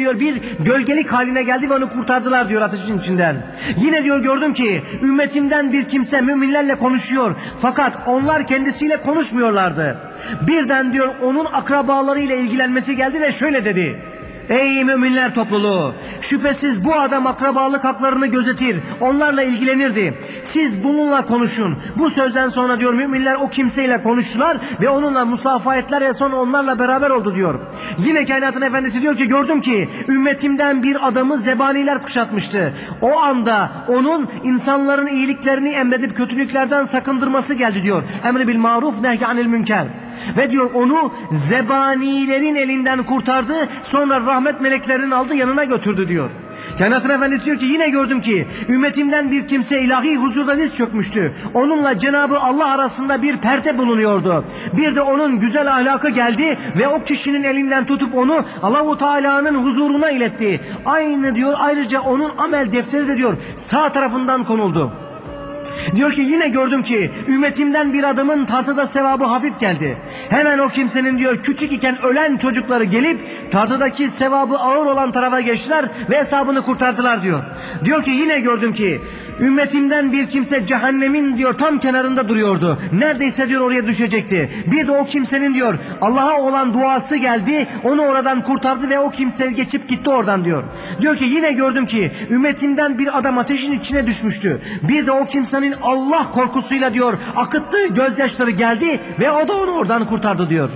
diyor bir gölgelik haline geldi ve onu kurtardılar diyor ateşin içinden. Yine diyor gördüm ki ümmetimden bir kimse müminlerle konuşuyor fakat onlar kendisiyle konuşmuyorlardı. Birden diyor onun akrabalarıyla ilgilenmesi geldi ve şöyle dedi: ey müminler topluluğu, şüphesiz bu adam akrabalık haklarını gözetir, onlarla ilgilenirdi. Siz bununla konuşun. Bu sözden sonra diyor müminler o kimseyle konuştular ve onunla musafaha ettiler ve sonra onlarla beraber oldu diyor. Yine kainatın efendisi diyor ki gördüm ki ümmetimden bir adamı zebaniler kuşatmıştı. O anda onun insanların iyiliklerini emredip kötülüklerden sakındırması geldi diyor. Emri bil maruf nehyanil münker. Ve diyor onu zebanilerin elinden kurtardı, sonra rahmet meleklerinin aldı yanına götürdü diyor. Kainatın efendisi diyor ki yine gördüm ki ümmetimden bir kimse ilahi huzurda diz çökmüştü. Onunla Cenab-ı Allah arasında bir perde bulunuyordu. Bir de onun güzel ahlakı geldi ve o kişinin elinden tutup onu Allahu Teala'nın huzuruna iletti. Aynı diyor ayrıca onun amel defteri de diyor sağ tarafından konuldu. Diyor ki yine gördüm ki ümmetimden bir adamın tartıda sevabı hafif geldi. Hemen o kimsenin diyor küçük iken ölen çocukları gelip tartıdaki sevabı ağır olan tarafa geçtiler ve hesabını kurtardılar diyor. Diyor ki yine gördüm ki ümmetimden bir kimse cehennemin diyor tam kenarında duruyordu. Neredeyse diyor oraya düşecekti. Bir de o kimsenin diyor Allah'a olan duası geldi, onu oradan kurtardı ve o kimse geçip gitti oradan diyor. Diyor ki yine gördüm ki ümmetimden bir adam ateşin içine düşmüştü. Bir de o kimsenin Allah korkusuyla diyor akıttığı gözyaşları geldi ve o da onu oradan kurtardı diyor.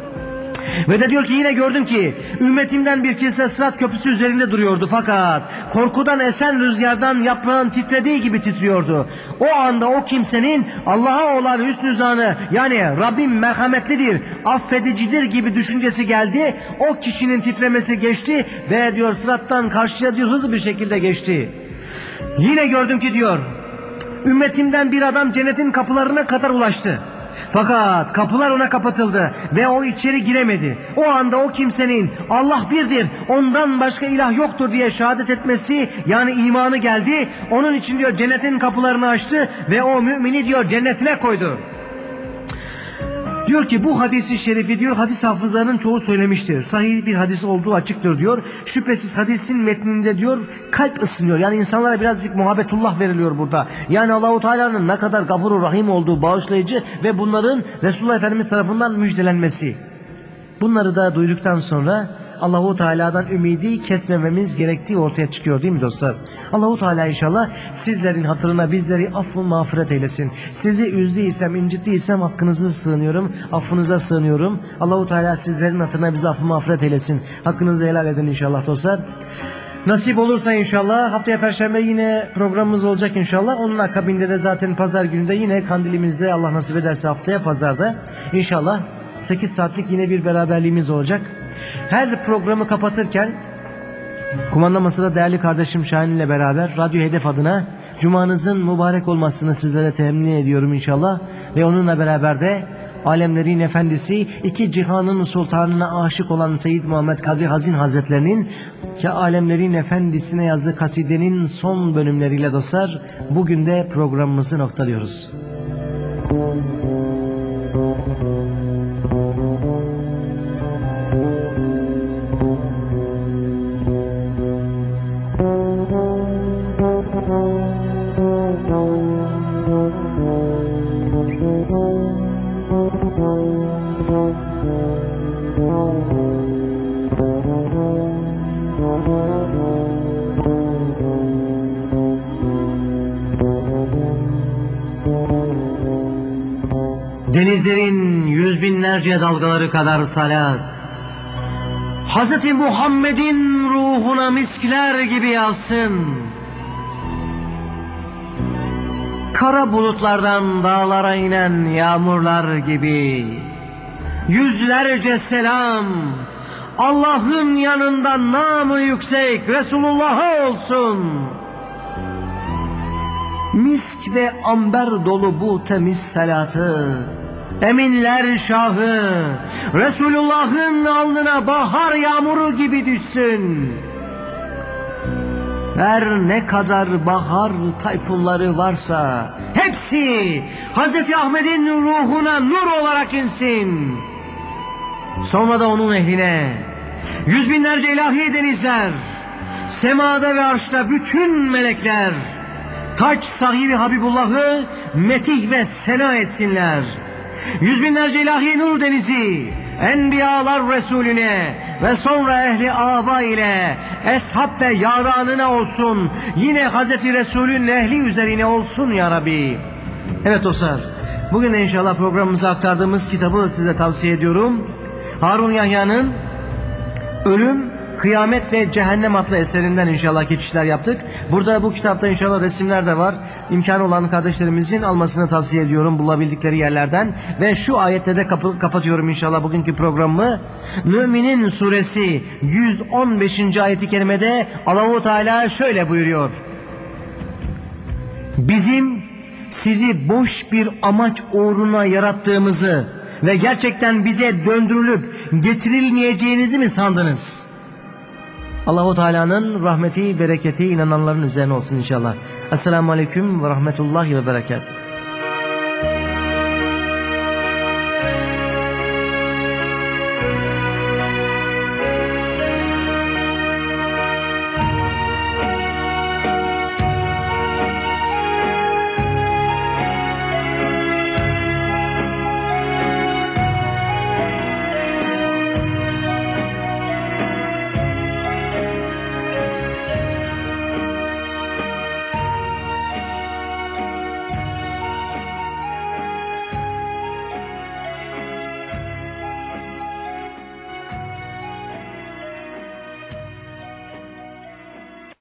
Ve de diyor ki yine gördüm ki ümmetimden bir kimse Sırat Köprüsü üzerinde duruyordu fakat korkudan esen rüzgardan yaprağın titrediği gibi titriyordu. O anda o kimsenin Allah'a olan hüsnü zanı, yani Rabbim merhametlidir, affedicidir gibi düşüncesi geldi. O kişinin titremesi geçti ve diyor Sırat'tan karşıya diyor hızlı bir şekilde geçti. Yine gördüm ki diyor ümmetimden bir adam cennetin kapılarına kadar ulaştı. Fakat kapılar ona kapatıldı ve o içeri giremedi. O anda o kimsenin Allah birdir, ondan başka ilah yoktur diye şehadet etmesi, yani imanı geldi. Onun için diyor cennetin kapılarını açtı ve o mümini diyor cennetine koydu. Diyor ki bu hadisi şerifi diyor hadis hafızlarının çoğu söylemiştir. Sahih bir hadis olduğu açıktır diyor. Şüphesiz hadisin metninde diyor kalp ısınıyor. Yani insanlara birazcık muhabbetullah veriliyor burada. Yani Allahu Teala'nın ne kadar gafurur rahim olduğu, bağışlayıcı ve bunların Resulullah Efendimiz tarafından müjdelenmesi. Bunları da duyduktan sonra Allahu Teala'dan ümidi kesmememiz gerektiği ortaya çıkıyor değil mi dostlar? Allahu Teala inşallah sizlerin hatırına bizleri affı mağfiret eylesin. Sizi üzdüysem, incittiysem hakkınızı sığınıyorum, affınıza sığınıyorum. Allahu Teala sizlerin hatırına bizi affı mağfiret eylesin. Hakkınızı helal edin inşallah dostlar. Nasip olursa inşallah haftaya Perşembe yine programımız olacak inşallah. Onun akabinde de zaten pazar günü de yine kandilimizde Allah nasip ederse haftaya pazarda inşallah 8 saatlik yine bir beraberliğimiz olacak. Her programı kapatırken kumanda masada değerli kardeşim Şahin ile beraber Radyo Hedef adına Cumanızın mübarek olmasını sizlere temenni ediyorum inşallah. Ve onunla beraber de alemlerin efendisi, iki cihanın sultanına aşık olan Seyyid Muhammed Kadri Hazin Hazretlerinin ki alemlerin efendisine yazdığı kasidenin son bölümleriyle dostlar bugün de programımızı noktalıyoruz. Denizlerin yüz binlerce dalgaları kadar salat, Hz. Muhammed'in ruhuna miskler gibi yağsın. Kara bulutlardan dağlara inen yağmurlar gibi yüzlerce selam Allah'ın yanında namı yüksek Resulullah'a olsun. Misk ve amber dolu bu temiz salatı eminler şahı Resulullah'ın alnına bahar yağmuru gibi düşsün. Her ne kadar bahar tayfunları varsa hepsi Hz. Ahmet'in ruhuna nur olarak insin. Sonra da onun ehline, yüz binlerce ilahi denizler, semada ve arşta bütün melekler, taç sahibi Habibullah'ı metih ve sena etsinler. Yüz binlerce ilahi nur denizi, Enbiyalar Resulüne ve sonra ehli aba ile eshab ve yaranına olsun. Yine Hazreti Resulün ehli üzerine olsun ya Rabbi. Evet dostlar, bugün inşallah programımıza aktardığımız kitabı size tavsiye ediyorum. Harun Yahya'nın Ölüm, Kıyamet ve Cehennem adlı eserinden inşallah geçişler yaptık. Burada bu kitapta inşallah resimler de var. İmkanı olan kardeşlerimizin almasını tavsiye ediyorum bulabildikleri yerlerden. Ve şu ayette de kapatıyorum inşallah bugünkü programımı. Mü'minin suresi 115. ayeti kerimede Allah-u Teala şöyle buyuruyor. Bizim sizi boş bir amaç uğruna yarattığımızı ve gerçekten bize döndürülüp getirilmeyeceğinizi mi sandınız? Allah-u Teala'nın rahmeti, bereketi inananların üzerine olsun inşallah. Esselamu Aleyküm ve Rahmetullahi ve Berekatuhu.